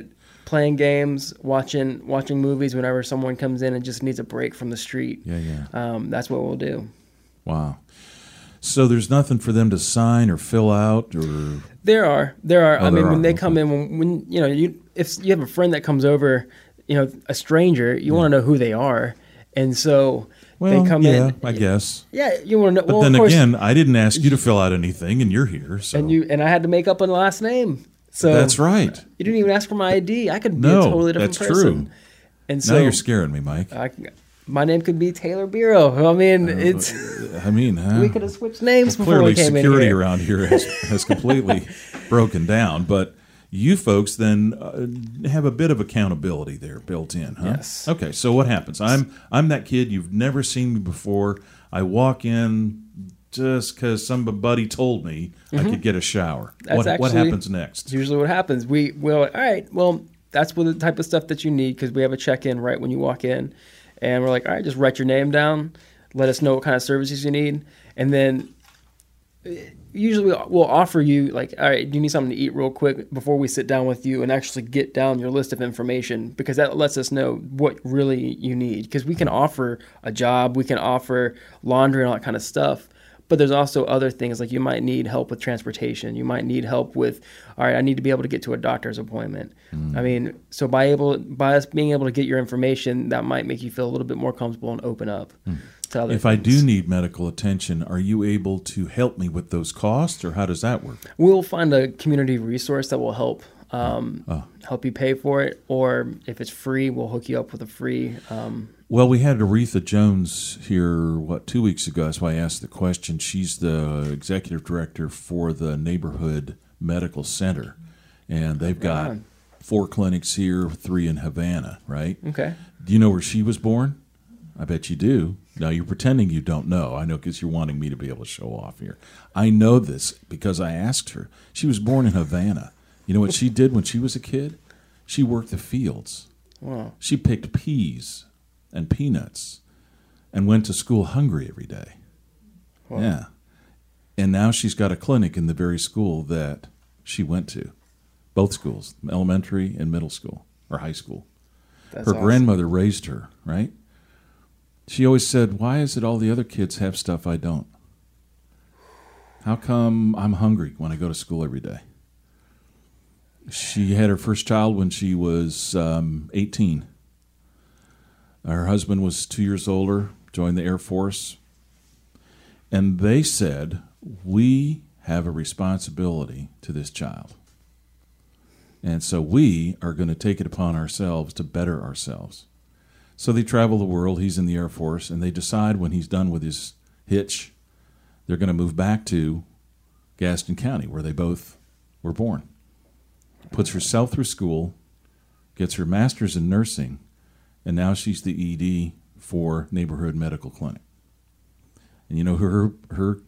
playing games, watching movies whenever someone comes in and just needs a break from the street. That's what we'll do. Wow. So there's nothing for them to sign or fill out, or there are. Oh, I mean, when they come in, when if you have a friend that comes over, a stranger, you want to know who they are, and so they come in. I guess. Yeah, you want to know. But then again, I didn't ask you to fill out anything, and you're here. So. And I had to make up a last name. So that's right. You didn't even ask for my ID. I could be a totally different person. True. And so now you're scaring me, Mike. My name could be Taylor Biro. I mean, we could have switched names before we came in here. Clearly, security around here has completely broken down. But you folks then have a bit of accountability there built in, huh? Yes. Okay, so what happens? I'm that kid. You've never seen me before. I walk in just because somebody told me I could get a shower. What happens next? That's usually what happens. All right, well, that's the type of stuff that you need because we have a check-in right when you walk in. And we're like, all right, just write your name down. Let us know what kind of services you need. And then usually we'll offer you, like, all right, do you need something to eat real quick before we sit down with you and actually get down your list of information? Because that lets us know what really you need. Because we can offer a job, we can offer laundry and all that kind of stuff. But there's also other things, like you might need help with transportation. You might need help with, all right, I need to be able to get to a doctor's appointment. I mean, so by us being able to get your information, that might make you feel a little bit more comfortable and open up to other things. I do need medical attention, are you able to help me with those costs, or how does that work? We'll find a community resource that will help you pay for it, or if it's free, we'll hook you up with a free. Well, we had Aretha Jones here, 2 weeks ago? That's why I asked the question. She's the executive director for the Neighborhood Medical Center, and they've got 4 clinics here, 3 in Havana, right? Okay. Do you know where she was born? I bet you do. Now, you're pretending you don't know. I know because you're wanting me to be able to show off here. I know this because I asked her. She was born in Havana. You know what she did when she was a kid? She worked the fields. Wow. She picked peas and peanuts and went to school hungry every day. Wow. Yeah. And now she's got a clinic in the very school that she went to. Both schools, elementary and middle school, or high school. That's her awesome. grandmother raised her, right? She always said, why is it all the other kids have stuff I don't? How come I'm hungry when I go to school every day? She had her first child when she was 18. Her husband was 2 years older, joined the Air Force. And they said, we have a responsibility to this child. And so we are going to take it upon ourselves to better ourselves. So they travel the world. He's in the Air Force, and they decide when he's done with his hitch, they're going to move back to Gaston County, where they both were born. Puts herself through school, gets her master's in nursing, and now she's the ED for Neighborhood Medical Clinic. And you know who her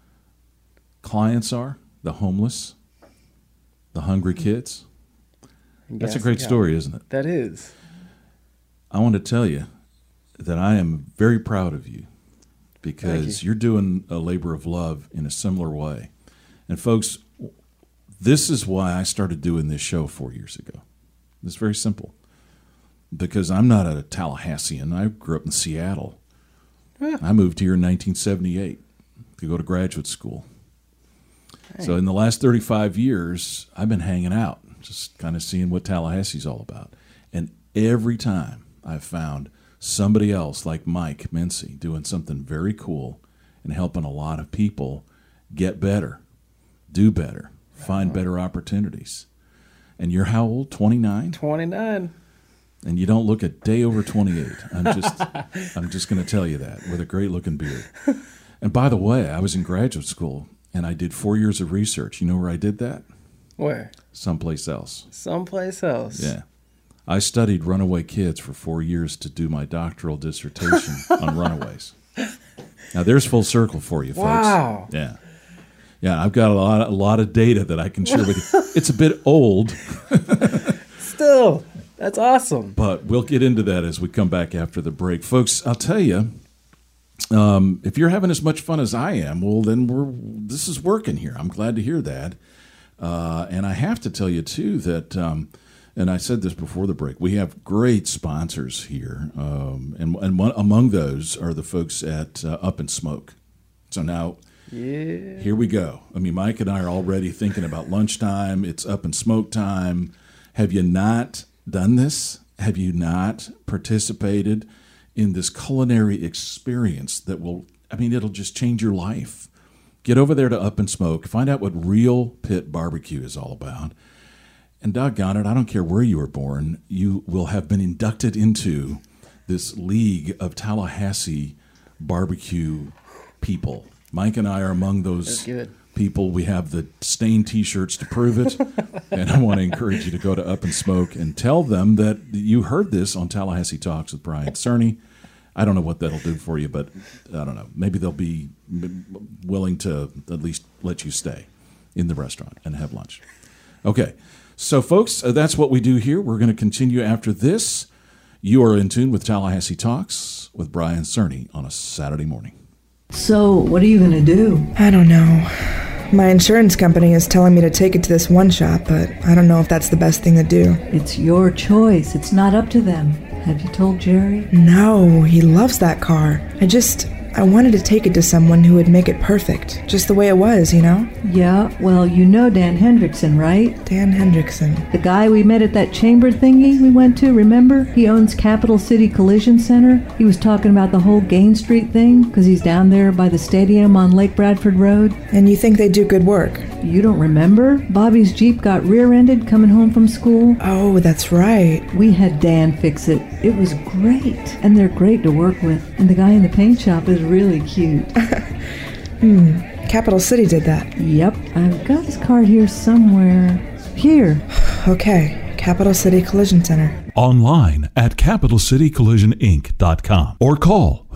clients are? The homeless, the hungry kids. That's a great story, isn't it? That is. I want to tell you that I am very proud of you because you're doing a labor of love in a similar way. And folks, this is why I started doing this show 4 years ago. It's very simple. Because I'm not a Tallahassean. I grew up in Seattle. Yeah. I moved here in 1978 to go to graduate school. Hey. So in the last 35 years, I've been hanging out, just kind of seeing what Tallahassee's all about. And every time I've found somebody else like Mike Mincy doing something very cool and helping a lot of people get better, do better, find better opportunities. And you're how old? 29? 29. And you don't look a day over 28. I'm just going to tell you that, with a great looking beard. And by the way, I was in graduate school and I did 4 years of research. You know where I did that? Where? Someplace else. Someplace else. Yeah. I studied runaway kids for 4 years to do my doctoral dissertation on runaways. Now there's full circle for you, folks. Wow. Yeah. Yeah, I've got a lot of data that I can share with you. It's a bit old. Still, that's awesome. But we'll get into that as we come back after the break. Folks, I'll tell you, if you're having as much fun as I am, well, then this is working here. I'm glad to hear that. And I have to tell you, too, that and I said this before the break, we have great sponsors here, and among those are the folks at Up and Smoke. So now, here we go. I mean, Mike and I are already thinking about lunchtime. It's Up and Smoke time. Have you not done this? Have you not participated in this culinary experience that it'll just change your life? Get over there to Up and Smoke. Find out what real pit barbecue is all about. And doggone it, I don't care where you were born, you will have been inducted into this league of Tallahassee barbecue people. Mike and I are among those people. We have the stained T-shirts to prove it. And I want to encourage you to go to Up and Smoke and tell them that you heard this on Tallahassee Talks with Brian Cerny. I don't know what that'll do for you, but I don't know. Maybe they'll be willing to at least let you stay in the restaurant and have lunch. Okay. So, folks, that's what we do here. We're going to continue after this. You are in tune with Tallahassee Talks with Brian Cerny on a Saturday morning. So, what are you going to do? I don't know. My insurance company is telling me to take it to this one shop, but I don't know if that's the best thing to do. It's your choice. It's not up to them. Have you told Jerry? No, he loves that car. I wanted to take it to someone who would make it perfect, just the way it was, you know? Yeah, well, you know Dan Hendrickson, right? Dan Hendrickson. The guy we met at that chamber thingy we went to, remember? He owns Capital City Collision Center. He was talking about the whole Gain Street thing, because he's down there by the stadium on Lake Bradford Road. And you think they do good work? You don't remember? Bobby's Jeep got rear-ended coming home from school. Oh, that's right. We had Dan fix it. It was great. And they're great to work with. And the guy in the paint shop is really cute. Capital City did that. Yep. I've got his card here somewhere. Here. Okay. Capital City Collision Center. Online at CapitalCityCollisionInc.com or call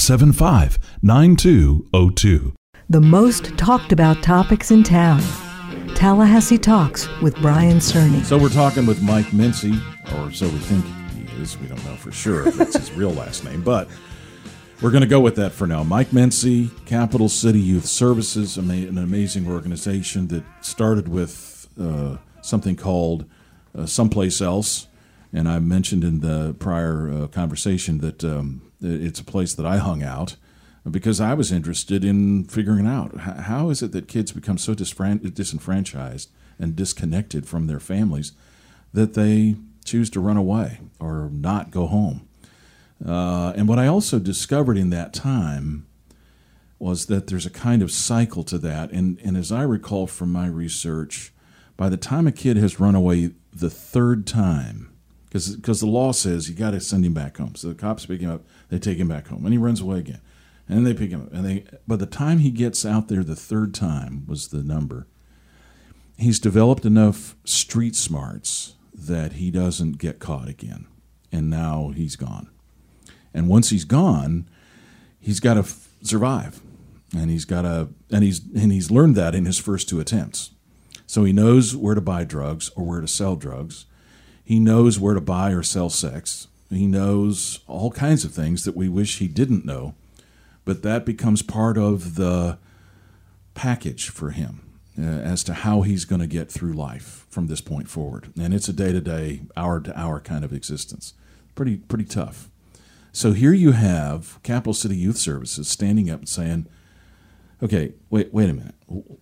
575-9202. The most talked about topics in town. Tallahassee Talks with Brian Cerny. So we're talking with Mike Mincy, or so we think he is. We don't know for sure if that's his real last name, but we're going to go with that for now. Mike Mincy, Capital City Youth Services, an amazing organization that started with something called Someplace Else. And I mentioned in the prior conversation that it's a place that I hung out because I was interested in figuring out how is it that kids become so disenfranchised and disconnected from their families that they choose to run away or not go home. And what I also discovered in that time was that there's a kind of cycle to that. And as I recall from my research, by the time a kid has run away the third time, because the law says you got to send him back home. So the cops pick him up, they take him back home, and he runs away again. And then they pick him up. And by the time he gets out there the third time was the number, he's developed enough street smarts that he doesn't get caught again. And now he's gone. And once he's gone, he's got to survive. And he's learned that in his first two attempts. So he knows where to buy drugs or where to sell drugs. He knows where to buy or sell sex. He knows all kinds of things that we wish he didn't know. But that becomes part of the package for him as to how he's going to get through life from this point forward. And it's a day-to-day, hour-to-hour kind of existence. Pretty tough. So here you have Capital City Youth Services standing up and saying, okay, wait a minute.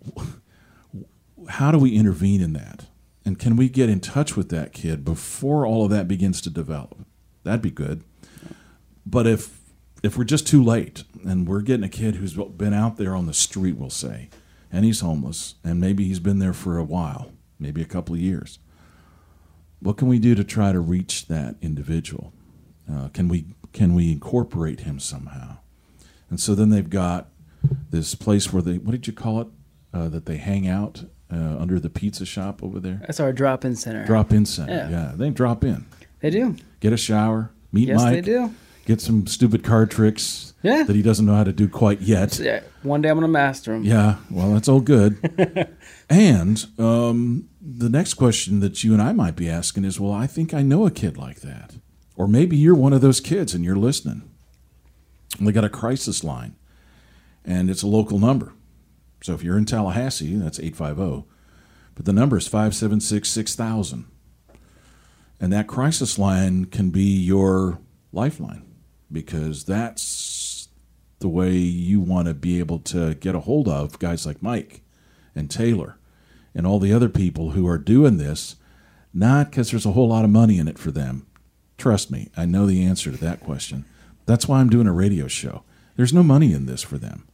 How do we intervene in that? And can we get in touch with that kid before all of that begins to develop? That'd be good. But if we're just too late and we're getting a kid who's been out there on the street, we'll say, and he's homeless, and maybe he's been there for a while, maybe a couple of years, what can we do to try to reach that individual? Can we incorporate him somehow? And so then they've got this place where what did you call it, that they hang out under the pizza shop over there? That's our drop-in center. Drop-in center, yeah. They drop in. They do. Get a shower, meet Mike. Yes, they do. Get some stupid card tricks that he doesn't know how to do quite yet. Yeah, one day I'm going to master them. Yeah, well, that's all good. And the next question that you and I might be asking is, well, I think I know a kid like that. Or maybe you're one of those kids and you're listening. And they got a crisis line, and it's a local number. So if you're in Tallahassee, that's 850. But the number is 576-6000. And that crisis line can be your lifeline, because that's the way you want to be able to get a hold of guys like Mike and Taylor and all the other people who are doing this, not because there's a whole lot of money in it for them. Trust me, I know the answer to that question. That's why I'm doing a radio show. There's no money in this for them.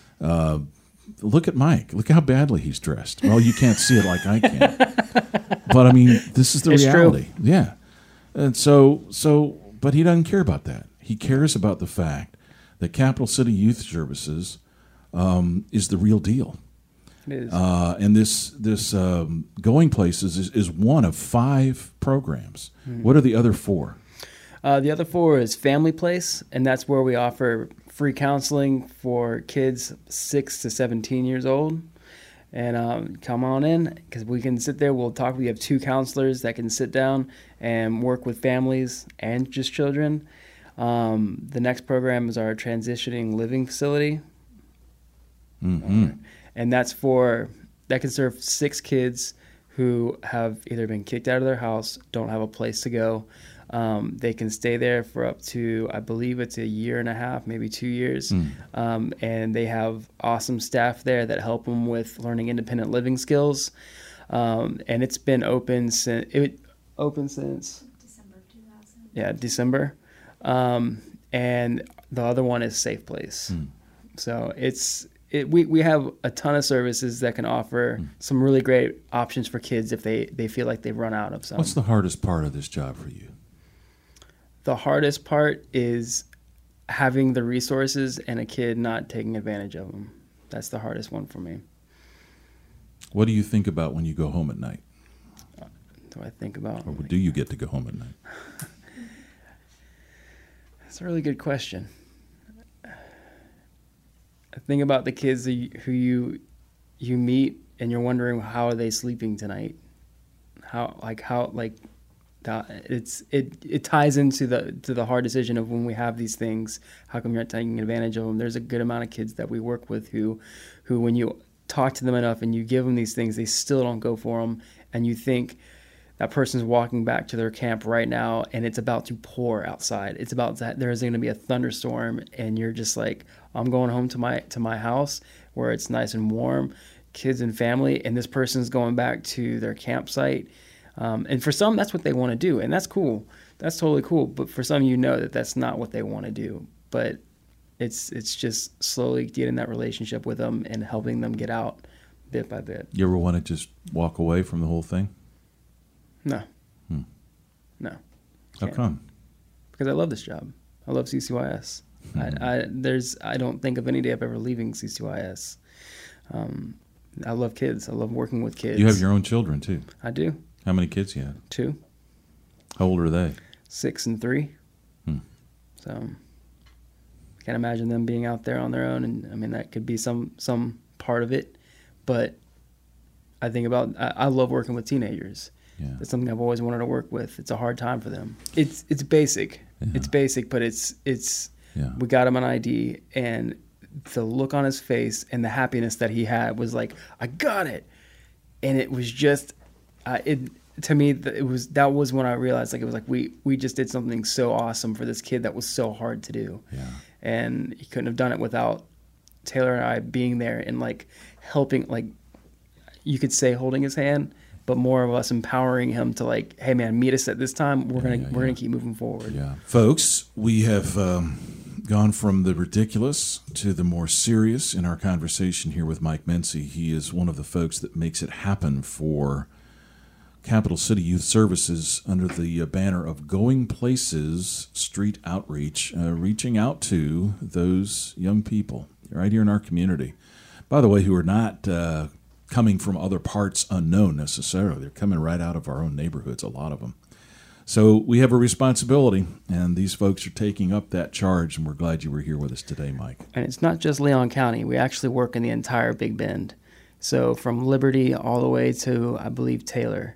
Look at Mike. Look how badly he's dressed. Well, you can't see it like I can. But, I mean, this is the reality. True. Yeah. And but he doesn't care about that. He cares about the fact that Capital City Youth Services is the real deal. It is. And this Going Places is one of 5 programs. Mm-hmm. What are the other 4? The other 4 is Family Place, and that's where we offer free counseling for kids 6 to 17 years old. And come on in, because we can sit there. We'll talk. We have 2 counselors that can sit down and work with families and just children. The next program is our transitioning living facility. Mm-hmm. And that can serve 6 kids who have either been kicked out of their house, don't have a place to go. They can stay there for up to, I believe it's a year and a half, maybe 2 years. And they have awesome staff there that help them with learning independent living skills. And it's been open since December 2000. Yeah, December. And the other one is Safe Place. So we have a ton of services that can offer some really great options for kids if they feel like they've run out of some. What's the hardest part of this job for you? The hardest part is having the resources and a kid not taking advantage of them. That's the hardest one for me. What do you think about when you go home at night? Do I think about? Or do you get to go home at night? That's a really good question. I think about the kids who you meet and you're wondering, how are they sleeping tonight? It ties into the hard decision of when we have these things, how come you're not taking advantage of them? There's a good amount of kids that we work with who when you talk to them enough and you give them these things, they still don't go for them, and you think that person's walking back to their camp right now and it's about to pour outside. It's about that there's going to be a thunderstorm, and you're just like, I'm going home to my house where it's nice and warm, kids and family, and this person's going back to their campsite. And for some, that's what they want to do, and that's cool. That's totally cool. But for some, that's not what they want to do. But it's just slowly getting that relationship with them and helping them get out bit by bit. You ever want to just walk away from the whole thing? No. No. How come? Because I love this job. I love CCYS. I don't think of any day of ever leaving CCYS. I love kids. I love working with kids. You have your own children too. I do. How many kids you have? 2. How old are they? 6 and 3. So I can't imagine them being out there on their own, and I mean that could be some part of it, but I think about I love working with teenagers. Yeah. It's something I've always wanted to work with. It's a hard time for them. It's basic. Yeah. It's basic, but it's we got him an ID, and the look on his face and the happiness that he had was like, I got it. And it was just to me, that was when I realized, like, it was like we just did something so awesome for this kid that was so hard to do. Yeah. And he couldn't have done it without Taylor and I being there and like helping, like you could say holding his hand, but more of us empowering him to like, hey man, meet us at this time. We're gonna keep moving forward. Yeah, folks, we have gone from the ridiculous to the more serious in our conversation here with Mike Mincy. He is one of the folks that makes it happen for Capital City Youth Services under the banner of Going Places Street Outreach, reaching out to those young people right here in our community. By the way, who are not coming from other parts unknown necessarily. They're coming right out of our own neighborhoods, a lot of them. So we have a responsibility, and these folks are taking up that charge, and we're glad you were here with us today, Mike. And it's not just Leon County. We actually work in the entire Big Bend. So from Liberty all the way to, I believe, Taylor.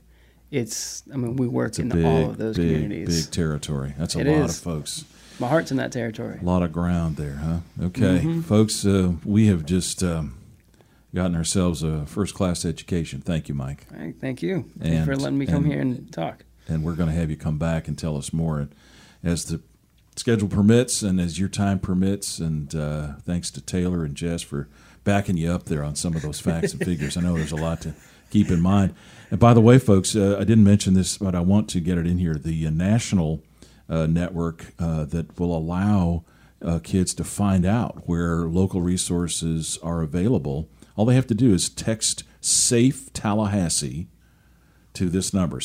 We work in all of those communities. Big territory. That's a lot of folks. My heart's in that territory. A lot of ground there, huh? Okay. Folks, we have just gotten ourselves a first-class education. Thank you, Mike. Thank you. Thank you for letting me come here and talk. and we're going to have you come back and tell us more. And as the schedule permits and as your time permits, and thanks to Taylor and Jess for backing you up there on some of those facts and figures. I know there's a lot to keep in mind. And by the way, folks, I didn't mention this, but I want to get it in here. The national network that will allow kids to find out where local resources are available. All they have to do is text SAFE Tallahassee to this number,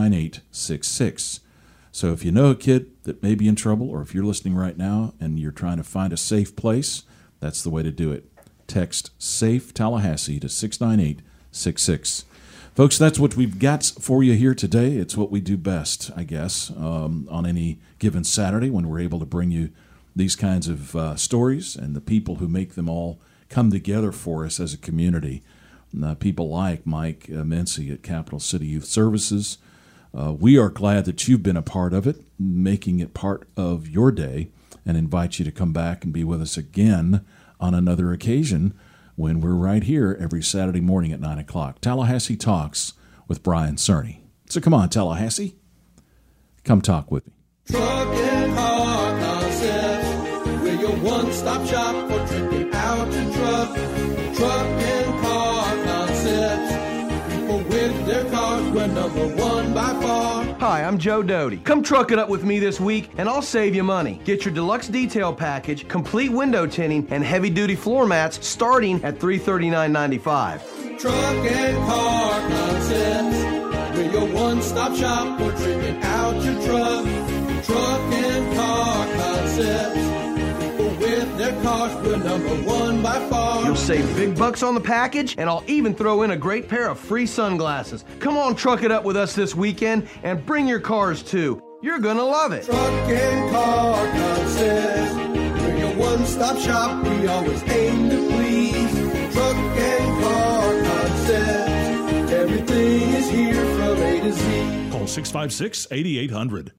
69866. So if you know a kid that may be in trouble, or if you're listening right now and you're trying to find a safe place, that's the way to do it. Text SAFE Tallahassee to 69866. Folks, that's what we've got for you here today. It's what we do best, I guess, on any given Saturday when we're able to bring you these kinds of stories and the people who make them all come together for us as a community. People like Mike Mincy at Capital City Youth Services. We are glad that you've been a part of it, making it part of your day, and invite you to come back and be with us again on another occasion when we're right here every Saturday morning at 9 o'clock. Tallahassee Talks with Brian Cerny. So come on, Tallahassee. Come talk with me. Truck and Car Concepts, we're your one-stop shop for tripping out your truck. Truck and Car Concepts, people with their cars, we're number one by far. Hi, I'm Joe Doty. Come truck it up with me this week, and I'll save you money. Get your deluxe detail package, complete window tinting, and heavy-duty floor mats starting at $339.95. Truck and Car Concepts, we're your one-stop shop for tripping out your truck. Truck and Car Concepts, people with their cars, we're number one by far. You'll save big bucks on the package, and I'll even throw in a great pair of free sunglasses. Come on, truck it up with us this weekend, and bring your cars too. You're gonna love it. Truck and Car Concepts, we're your one-stop shop, we always aim to please. Truck and Car Concepts, everything is here from A to Z. Call 656-8800.